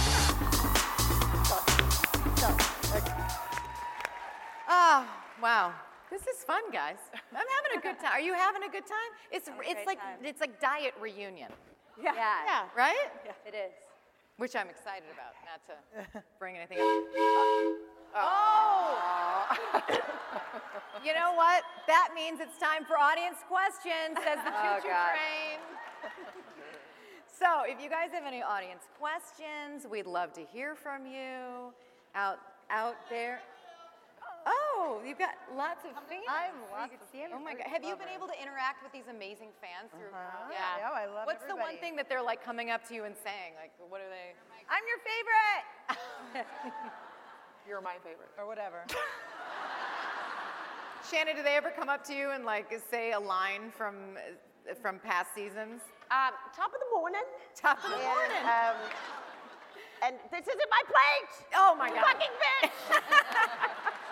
Speaker 10: Oh, wow. This is fun, guys. I'm having a good time. Are you having a good time? It's it's
Speaker 5: great
Speaker 10: like
Speaker 5: time.
Speaker 10: it's like diet reunion,
Speaker 5: Yeah.
Speaker 10: yeah, right?
Speaker 5: It is.
Speaker 10: Which I'm excited about, not to bring anything up. Oh!
Speaker 4: You know what? That means it's time for audience questions, says the
Speaker 10: Oh,
Speaker 4: choo-choo
Speaker 10: God.
Speaker 4: train. So if you guys have any audience questions, we'd love to hear from you out out there. Oh, you've got lots of fans.
Speaker 12: I have
Speaker 4: You
Speaker 12: lots
Speaker 4: can
Speaker 12: of
Speaker 4: see 'em.
Speaker 12: fans.
Speaker 4: Oh my God. Have you been able to interact with these amazing fans through?
Speaker 12: Uh-huh.
Speaker 4: Yeah.
Speaker 12: Yeah, I love
Speaker 4: What's the one
Speaker 12: everybody.
Speaker 4: thing that they're like coming up to you and saying? Like, what are they?
Speaker 12: I'm your favorite.
Speaker 7: You're my favorite.
Speaker 12: Or whatever.
Speaker 4: Shannon, do they ever come up to you and like say a line from uh, from past seasons?
Speaker 6: Um, top of the morning.
Speaker 4: Top of the
Speaker 6: And,
Speaker 4: morning.
Speaker 6: Um, and this isn't my plate.
Speaker 4: Oh my
Speaker 6: You
Speaker 4: God.
Speaker 6: fucking bitch.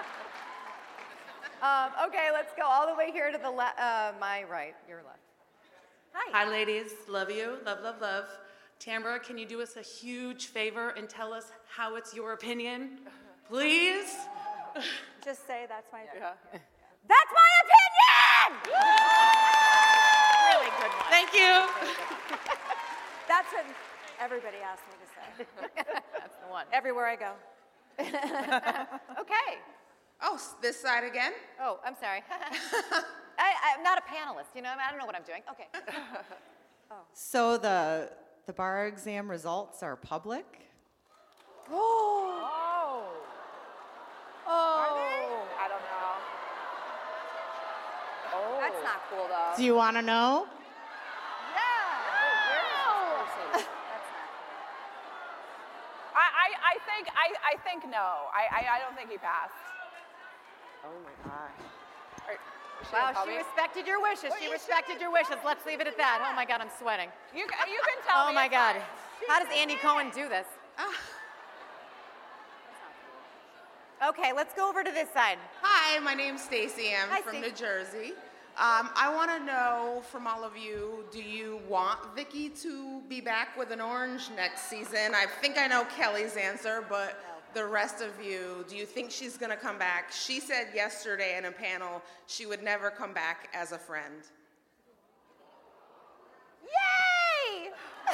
Speaker 4: Um, okay, let's go all the way here to the left. Uh, my right, your left.
Speaker 13: Hi, ladies. Love you. Love, love, love. Tamara, can you do us a huge favor and tell us how it's your opinion? Please?
Speaker 5: Just say that's my opinion.
Speaker 7: Yeah.
Speaker 5: That's my opinion!
Speaker 4: Really good one.
Speaker 13: Thank you.
Speaker 5: That's what everybody asks me to say.
Speaker 4: That's the one.
Speaker 5: Everywhere I go.
Speaker 4: Okay.
Speaker 14: Oh, s- this side again?
Speaker 4: Oh, I'm sorry. I, I'm not a panelist, you know. I don't know what I'm doing. Okay.
Speaker 15: So the the bar exam results are public?
Speaker 4: Oh. Oh.
Speaker 7: I don't know.
Speaker 9: Oh. That's not cool, though.
Speaker 15: Do you want to know?
Speaker 7: I, I, I think I, I think no. I, I, I don't think he passed.
Speaker 6: Oh my God.
Speaker 7: Are- is she
Speaker 4: Wow,
Speaker 7: gonna tell
Speaker 4: she
Speaker 7: me?
Speaker 4: respected your wishes. She respected your wishes. Let's leave it at that. Oh my God, I'm sweating.
Speaker 7: You, ca- you can tell
Speaker 4: Oh
Speaker 7: me.
Speaker 4: my
Speaker 7: it's
Speaker 4: God.
Speaker 7: fine.
Speaker 4: How does Andy Cohen do this? Okay, let's go over to this side.
Speaker 14: Hi, my name's Stacey. I'm
Speaker 4: Hi,
Speaker 14: from
Speaker 4: Stacey.
Speaker 14: New Jersey. Um, I want to know from all of you, do you want Vicky to be back with an orange next season? I think I know Kelly's answer, but the rest of you, do you think she's going to come back? She said yesterday in a panel she would never come back as a friend.
Speaker 4: Yay!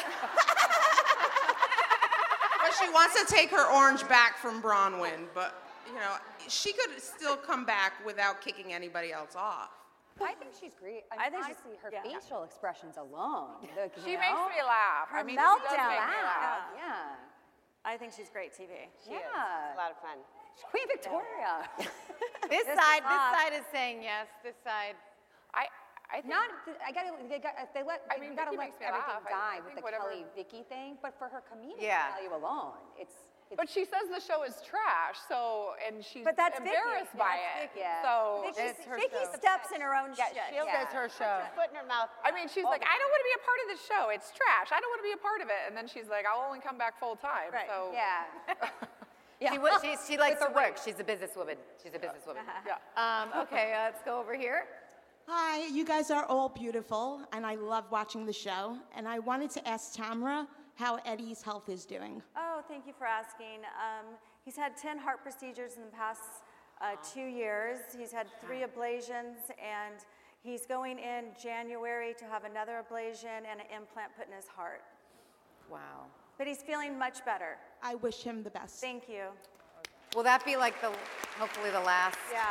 Speaker 14: But she wants to take her orange back from Bronwyn, but, you know, she could still come back without kicking anybody else off.
Speaker 9: I think she's great. I, mean,
Speaker 5: I think she's-
Speaker 9: honestly, her
Speaker 5: yeah.
Speaker 9: facial expressions alone. Like,
Speaker 7: She
Speaker 9: you
Speaker 7: makes
Speaker 9: know?
Speaker 7: me laugh.
Speaker 9: Her
Speaker 7: I mean, she
Speaker 9: meltdown.
Speaker 7: does make me laugh.
Speaker 9: Yeah.
Speaker 5: I think she's great T V.
Speaker 6: She is.
Speaker 9: Yeah.
Speaker 6: It's a lot of fun.
Speaker 9: Queen Victoria.
Speaker 4: This
Speaker 5: This
Speaker 4: side,
Speaker 5: is
Speaker 4: this
Speaker 5: hot.
Speaker 4: side is saying yes. This side.
Speaker 7: I, I think
Speaker 9: Not, I gotta, they got, if they let,
Speaker 7: I
Speaker 9: they
Speaker 7: mean,
Speaker 9: gotta
Speaker 7: Vicky
Speaker 9: let
Speaker 7: makes me
Speaker 9: everything
Speaker 7: laugh. I- I
Speaker 9: die with
Speaker 7: think
Speaker 9: the
Speaker 7: whatever-
Speaker 9: Kelly Vicky thing, but for her comedic
Speaker 4: Yeah.
Speaker 9: value alone, it's, it's
Speaker 7: But she says the show is trash, so, and she's
Speaker 5: But that's Vicky.
Speaker 7: embarrassed by
Speaker 5: That's
Speaker 7: it.
Speaker 5: Vicky.
Speaker 9: Yeah.
Speaker 7: So,
Speaker 5: Vicky,
Speaker 12: It's her
Speaker 5: Vicky
Speaker 12: show.
Speaker 5: steps in her own
Speaker 6: Yeah,
Speaker 5: shit.
Speaker 6: she'll
Speaker 5: yeah.
Speaker 12: It's her show.
Speaker 6: Foot in her mouth.
Speaker 7: I mean, she's like, I don't want to be a part of the show. It's trash. I don't want to be a part of it. And then she's like, I'll only come back full time.
Speaker 5: Right.
Speaker 7: So,
Speaker 9: yeah.
Speaker 4: She, wa- she, she likes to work. She's a businesswoman. She's a businesswoman.
Speaker 7: yeah.
Speaker 4: Um, okay, uh, let's go over here.
Speaker 16: Hi, you guys are all beautiful, and I love watching the show. And I wanted to ask Tamara how Eddie's health is doing.
Speaker 5: Oh, thank you for asking. Um, he's had ten heart procedures in the past uh, two years. He's had three ablations, and he's going in January to have another ablation and an implant put in his heart.
Speaker 4: Wow.
Speaker 5: But he's feeling much better.
Speaker 16: I wish him the best.
Speaker 5: Thank you.
Speaker 4: Will that be like the, hopefully the last?
Speaker 5: Yeah.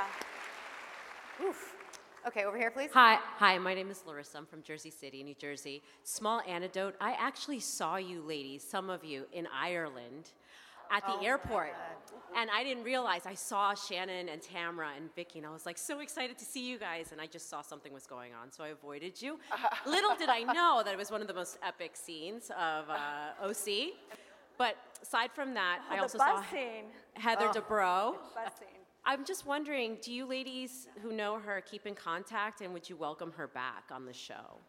Speaker 4: Oof. Okay, over here, please.
Speaker 17: Hi, hi. My name is Larissa. I'm from Jersey City, New Jersey. Small anecdote. I actually saw you ladies, some of you, in Ireland at the
Speaker 12: Oh, my
Speaker 17: airport.
Speaker 12: God.
Speaker 17: And I didn't realize I saw Shannon and Tamara and Vicky, and I was like so excited to see you guys, and I just saw something was going on, so I avoided you. Little did I know that it was one of the most epic scenes of uh, O C. But aside from that, I
Speaker 5: the
Speaker 17: also
Speaker 5: bus
Speaker 17: saw
Speaker 5: scene.
Speaker 17: Heather
Speaker 5: Oh.
Speaker 17: Dubrow.
Speaker 5: Bus scene.
Speaker 17: I'm just wondering, do you ladies who know her keep in contact, and would you welcome her back on the show?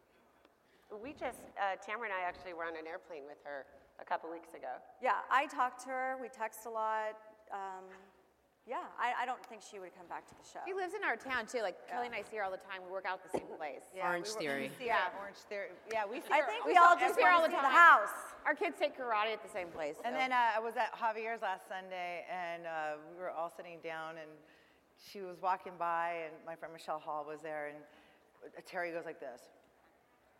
Speaker 6: We just, uh, Tamara and I actually were on an airplane with her a couple weeks ago.
Speaker 5: Yeah, I talk to her. We text a lot. Um, yeah, I, I don't think she would come back to the show.
Speaker 11: She lives in our town too. Like Kelly and I see her all the time. We work out at the same place.
Speaker 12: Yeah,
Speaker 17: Orange
Speaker 12: we were-
Speaker 17: Theory.
Speaker 12: We see
Speaker 11: Yeah.
Speaker 12: her, Orange Theory. Yeah, we see
Speaker 5: I
Speaker 12: her.
Speaker 5: think
Speaker 11: We
Speaker 5: we all
Speaker 11: saw-
Speaker 5: just
Speaker 11: we see her
Speaker 5: want
Speaker 11: all
Speaker 5: to
Speaker 11: the
Speaker 5: see the
Speaker 11: time.
Speaker 5: house.
Speaker 11: Our kids take karate at the same place.
Speaker 12: And
Speaker 11: so.
Speaker 12: then uh, I was at Javier's last Sunday, and uh, we were all sitting down, and she was walking by, and my friend Michelle Hall was there, and Terry goes like this.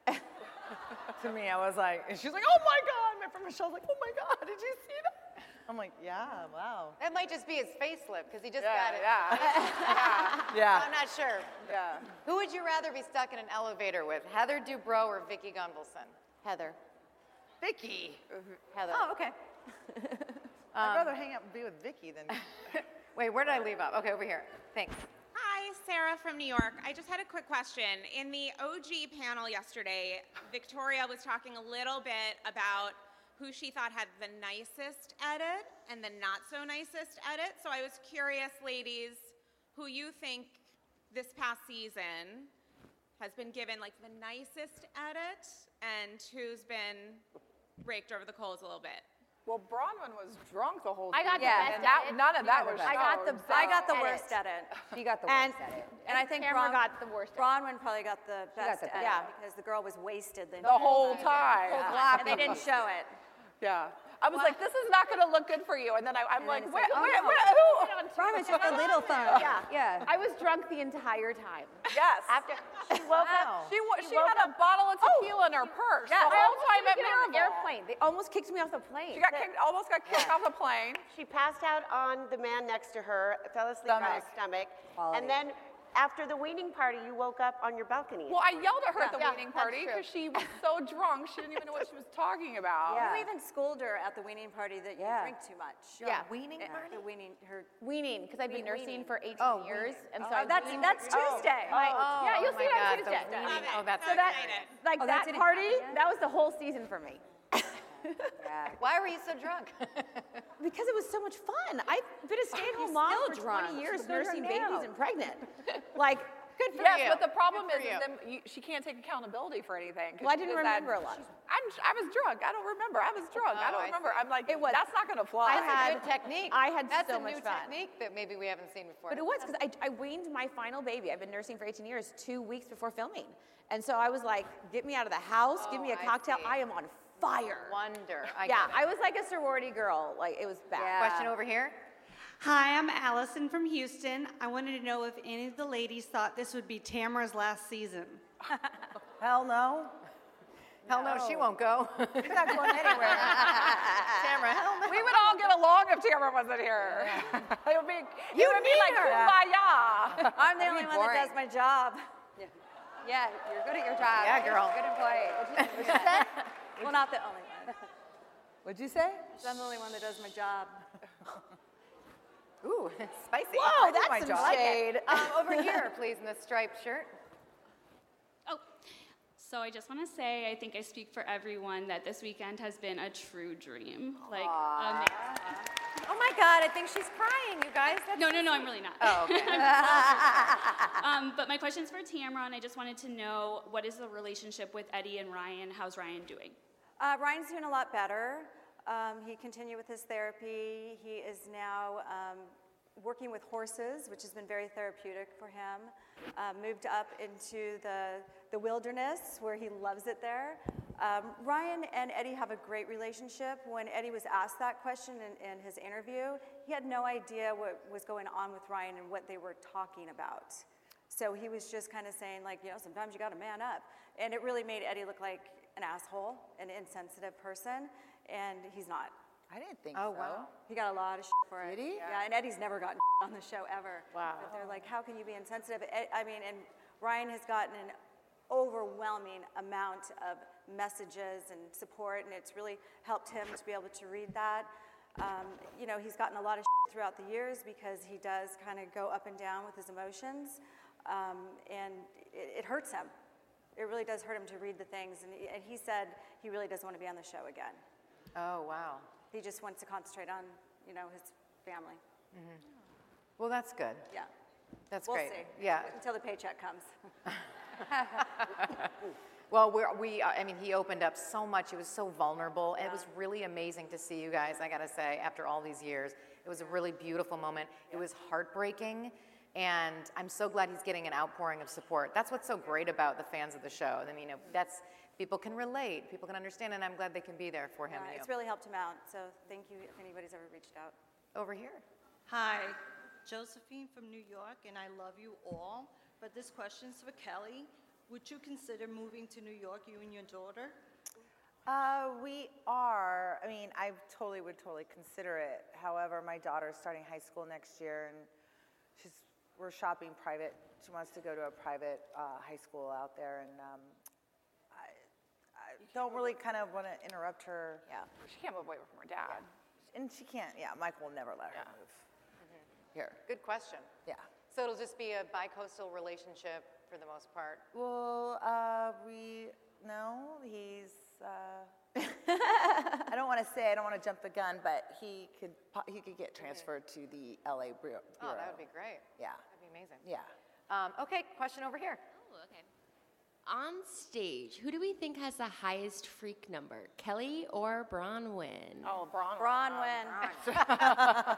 Speaker 12: to me, I was like, and she's like, oh my God. My friend Michelle's like, oh my God, did you see that? I'm
Speaker 8: I'm like, yeah, wow.
Speaker 10: That might just be his facelift because he just
Speaker 7: Yeah,
Speaker 10: got it.
Speaker 7: yeah.
Speaker 8: Yeah.
Speaker 10: I'm not sure.
Speaker 7: Yeah.
Speaker 10: Who would you rather be stuck in an elevator with, Heather Dubrow or Vicki Gunvalson?
Speaker 9: Heather.
Speaker 12: Vicky.
Speaker 10: Heather.
Speaker 9: Oh, okay.
Speaker 12: I'd
Speaker 10: Um,
Speaker 12: rather hang out and be with Vicky than.
Speaker 10: Wait, where did I leave off? Okay, over here. Thanks.
Speaker 18: Hi, Sarah from New York. I just had a quick question. In the O G panel yesterday, Victoria was talking a little bit about who she thought had the nicest edit and the not so nicest edit. So I was curious, ladies, who you think this past season has been given like the nicest edit and who's been raked over the coals a little bit.
Speaker 7: Well, Bronwyn was drunk the whole
Speaker 9: I got
Speaker 7: time.
Speaker 9: the best
Speaker 7: and that,
Speaker 9: edit.
Speaker 7: None of that was
Speaker 9: I got
Speaker 7: shown,
Speaker 9: the
Speaker 7: so-
Speaker 9: I got the
Speaker 5: edit.
Speaker 9: worst edit.
Speaker 5: She got the
Speaker 9: And-
Speaker 5: worst edit.
Speaker 9: and I think
Speaker 5: Tamara
Speaker 9: Bron-
Speaker 5: got the worst. Bronwyn probably got the
Speaker 9: She got
Speaker 5: best
Speaker 9: the
Speaker 5: edit
Speaker 9: best.
Speaker 5: because the girl was wasted the,
Speaker 7: The whole time.
Speaker 5: Yeah. And they didn't show it.
Speaker 7: Yeah. I was like, this is not going to look good for you. And then I, I'm
Speaker 5: And
Speaker 7: like,
Speaker 5: then
Speaker 7: where,
Speaker 5: it's like,
Speaker 7: where,
Speaker 5: oh, no.
Speaker 7: where, who?
Speaker 5: Bronwyn's just a little thing.
Speaker 11: Yeah,
Speaker 5: Yeah.
Speaker 11: I was drunk the entire time.
Speaker 7: Yes.
Speaker 11: After she woke up,
Speaker 7: She, wa- she
Speaker 11: woke
Speaker 7: had a
Speaker 11: up-
Speaker 7: bottle of tequila in her purse
Speaker 11: Yeah,
Speaker 7: the
Speaker 11: I
Speaker 7: whole
Speaker 11: almost
Speaker 7: time at
Speaker 11: didn't get on the
Speaker 7: Miraval.
Speaker 11: airplane. They almost kicked me off the plane.
Speaker 7: She got kicked, almost got kicked off the plane.
Speaker 6: She passed out on the man next to her, fell asleep on his stomach, and then after the weaning party, you woke up on your balcony.
Speaker 7: Well, I yelled at her at the
Speaker 6: Yeah,
Speaker 7: weaning
Speaker 6: that's
Speaker 7: party
Speaker 6: true.
Speaker 7: because she was so drunk, she didn't even know what she was talking about.
Speaker 5: You even schooled her at the weaning party that you
Speaker 11: Yeah.
Speaker 5: drink too much.
Speaker 11: Yeah.
Speaker 5: Weaning party? The weaning, her
Speaker 11: Weaning, because I've been
Speaker 5: We-
Speaker 11: nursing
Speaker 5: weaning.
Speaker 11: for eighteen
Speaker 5: Oh,
Speaker 11: years,
Speaker 5: weaning.
Speaker 11: and so
Speaker 5: Oh,
Speaker 11: I
Speaker 5: that's-
Speaker 11: weaned-
Speaker 5: that's Tuesday.
Speaker 11: Oh,
Speaker 10: Oh,
Speaker 11: yeah, you'll
Speaker 10: oh
Speaker 11: see
Speaker 10: my
Speaker 11: it on
Speaker 10: God, the
Speaker 11: Tuesday.
Speaker 10: weaning. Oh, that's
Speaker 11: so that,
Speaker 10: excited.
Speaker 11: like
Speaker 5: Oh, that
Speaker 11: that
Speaker 5: didn't
Speaker 11: party,
Speaker 5: happen yet?
Speaker 11: that was the whole season for me.
Speaker 5: Yeah.
Speaker 10: Why were you so drunk?
Speaker 11: Because it was so much fun. I've been a stay-at-home mom for twenty years,
Speaker 5: She's still
Speaker 11: nursing
Speaker 5: drunk now.
Speaker 11: babies and pregnant. Like,
Speaker 10: good for
Speaker 7: yes,
Speaker 10: you.
Speaker 7: but the problem
Speaker 10: Good
Speaker 7: is,
Speaker 10: for
Speaker 7: is
Speaker 10: you.
Speaker 7: then you, she can't take accountability for anything. 'cause
Speaker 11: Well, I
Speaker 7: she
Speaker 11: didn't
Speaker 7: does that-
Speaker 11: remember a lot.
Speaker 7: I'm, I was drunk. I don't remember. I was drunk. I
Speaker 10: Oh,
Speaker 7: don't
Speaker 10: I
Speaker 7: remember.
Speaker 10: see.
Speaker 7: I'm like,
Speaker 11: It was-
Speaker 7: that's not going to fly.
Speaker 11: I
Speaker 10: That's
Speaker 11: had-
Speaker 10: a good technique.
Speaker 11: I had
Speaker 10: That's
Speaker 11: so
Speaker 10: a
Speaker 11: much
Speaker 10: new
Speaker 11: fun.
Speaker 10: technique that maybe we haven't seen before.
Speaker 11: But it was because I, I weaned my final baby. I've been nursing for eighteen years, two weeks before filming. And so I was like, get me out of the house, give me a
Speaker 10: Oh, I
Speaker 11: cocktail.
Speaker 10: see.
Speaker 11: I am on fire.
Speaker 10: Wonder. I
Speaker 11: yeah,
Speaker 10: get it.
Speaker 11: I was like a sorority girl. Like, it was bad.
Speaker 10: Question over here.
Speaker 19: Hi, I'm Allison from Houston. I wanted to know if any of the ladies thought this would be Tamara's last season.
Speaker 12: Hell no.
Speaker 10: Hell no, she won't go.
Speaker 12: She's not going anywhere.
Speaker 10: Tamara, hell no.
Speaker 7: We would all get along if Tamara wasn't here. it would be, it
Speaker 5: You
Speaker 7: would be
Speaker 5: need
Speaker 7: like
Speaker 5: her.
Speaker 7: kumbaya.
Speaker 5: I'm the
Speaker 10: That'd
Speaker 5: only
Speaker 10: be
Speaker 5: one
Speaker 10: boring.
Speaker 5: that does my job. Yeah. Yeah, you're good at your job.
Speaker 10: Yeah, girl.
Speaker 5: Good employee. What'd you say? Well, not the only one.
Speaker 12: What'd you say?
Speaker 5: I'm the only one that does my job.
Speaker 10: Ooh, spicy.
Speaker 11: Whoa,
Speaker 10: I do
Speaker 11: that's
Speaker 10: my
Speaker 11: some
Speaker 10: job.
Speaker 11: shade.
Speaker 10: Um, over here, please, in the striped shirt.
Speaker 20: Oh, so I just want to say, I think I speak for everyone that this weekend has been a true dream. Like, amazing.
Speaker 10: Oh my God, I think she's crying, you guys. That's
Speaker 20: No, no, no, I'm really not.
Speaker 10: Oh, okay.
Speaker 20: um, but my question's for Tamara, and I just wanted to know, what is the relationship with Eddie and Ryan? How's Ryan doing?
Speaker 5: Uh, Ryan's doing a lot better. Um, he continued with his therapy. He is now um, working with horses, which has been very therapeutic for him. Uh, moved up into the, the wilderness where he loves it there. Um, Ryan and Eddie have a great relationship. When Eddie was asked that question in, in his interview, he had no idea what was going on with Ryan and what they were talking about. So he was just kind of saying, like, you know, sometimes you got to man up. And it really made Eddie look like an asshole, an insensitive person, and he's not.
Speaker 12: I didn't think
Speaker 5: Oh,
Speaker 12: so.
Speaker 5: wow. He got a lot of shit for it.
Speaker 12: Did he?
Speaker 5: Yeah, and Eddie's never gotten on the show ever.
Speaker 10: Wow.
Speaker 5: But they're like, how can you be insensitive? Ed- I mean, and Ryan has gotten an overwhelming amount of messages and support, and it's really helped him to be able to read that. Um, you know, he's gotten a lot of shit throughout the years because he does kind of go up and down with his emotions, um, and it, it hurts him. It really does hurt him to read the things, and he, and he said he really doesn't want to be on the show again.
Speaker 10: Oh, wow.
Speaker 5: He just wants to concentrate on, you know, his family.
Speaker 10: Mm-hmm. Well, that's good.
Speaker 5: Yeah.
Speaker 10: That's
Speaker 5: we'll
Speaker 10: great.
Speaker 5: see.
Speaker 10: Yeah.
Speaker 5: Until the paycheck comes.
Speaker 10: Well, we're, we, uh, I mean, he opened up so much. He was so vulnerable. And it was really amazing to see you guys, I gotta say, after all these years. It was a really beautiful moment. It was heartbreaking. And I'm so glad he's getting an outpouring of support. That's what's so great about the fans of the show. I mean, you know, that's, people can relate, people can understand, and I'm glad they can be there for him
Speaker 5: Yeah,
Speaker 10: and
Speaker 5: it's
Speaker 10: you.
Speaker 5: really helped him out. So thank you if anybody's ever reached out.
Speaker 10: Over here.
Speaker 19: Hi, Josephine from New York, and I love you all. But this question's for Kelly. Would you consider moving to New York, you and your daughter?
Speaker 8: Uh, we are. I mean, I totally would totally consider it. However, my daughter's starting high school next year, and she's we're shopping private. She wants to go to a private uh, high school out there, and um, I, I don't really kind of want to interrupt her.
Speaker 10: Yeah, she can't move away from her dad.
Speaker 8: Yeah. And she can't. Yeah, Mike will never let her move. Here.
Speaker 10: Good question.
Speaker 8: Yeah.
Speaker 10: So it'll just be a bi-coastal relationship for the most part.
Speaker 8: Well, uh, we no, he's. Uh, I don't want to say. I don't want to jump the gun, but he could po- he could get transferred to the L A Bureau.
Speaker 10: Oh, that would be great.
Speaker 8: Yeah.
Speaker 10: That'd be amazing.
Speaker 8: Yeah.
Speaker 10: Um, okay, question over here.
Speaker 21: Oh, okay. On stage, who do we think has the highest freak number, Kelly or Bronwyn?
Speaker 10: Oh, Bronwyn.
Speaker 9: Bronwyn.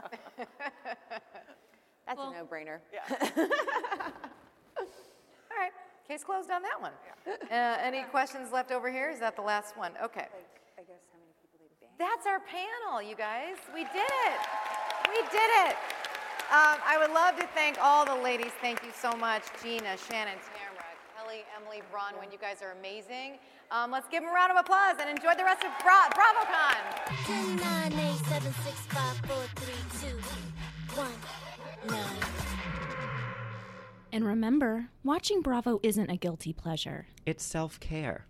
Speaker 9: That's
Speaker 10: Well,
Speaker 9: a no-brainer.
Speaker 10: Yeah. All right, case closed on that one. Uh, any questions left over here? Is that the last one? Okay.
Speaker 9: I guess how many people they banned?
Speaker 10: That's our panel, you guys. We did it. We did it. Um, I would love to thank all the ladies. Thank you so much, Gina, Shannon, Tamara, Kelly, Emily, Bronwyn. You guys are amazing. Um, let's give them a round of applause and enjoy the rest of Bra- BravoCon.
Speaker 22: ten, nine, eight, seven, six, five, four, three, two, one, nine.
Speaker 1: And remember, watching Bravo isn't a guilty pleasure.
Speaker 2: It's self-care.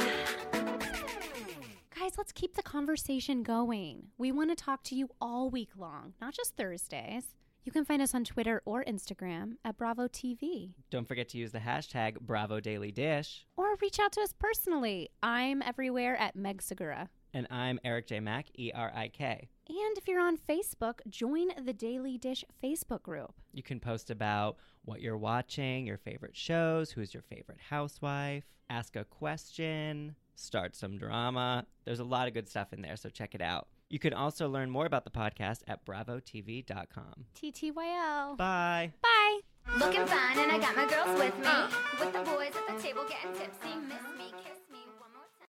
Speaker 1: Guys, let's keep the conversation going. We want to talk to you all week long, not just Thursdays. You can find us on Twitter or Instagram at Bravo T V.
Speaker 2: Don't forget to use the hashtag Bravo Daily Dish.
Speaker 1: Or reach out to us personally. I'm everywhere at Meg Segura.
Speaker 2: And I'm Eric J. Mack, E R I K.
Speaker 1: And if you're on Facebook, join the Daily Dish Facebook group.
Speaker 2: You can post about what you're watching, your favorite shows, who's your favorite housewife, ask a question, start some drama. There's a lot of good stuff in there, so check it out. You can also learn more about the podcast at bravo t v dot com.
Speaker 1: T T Y L.
Speaker 2: Bye.
Speaker 1: Bye.
Speaker 22: Looking fine, and I got my girls with me. With the boys at the table getting tipsy. Miss me.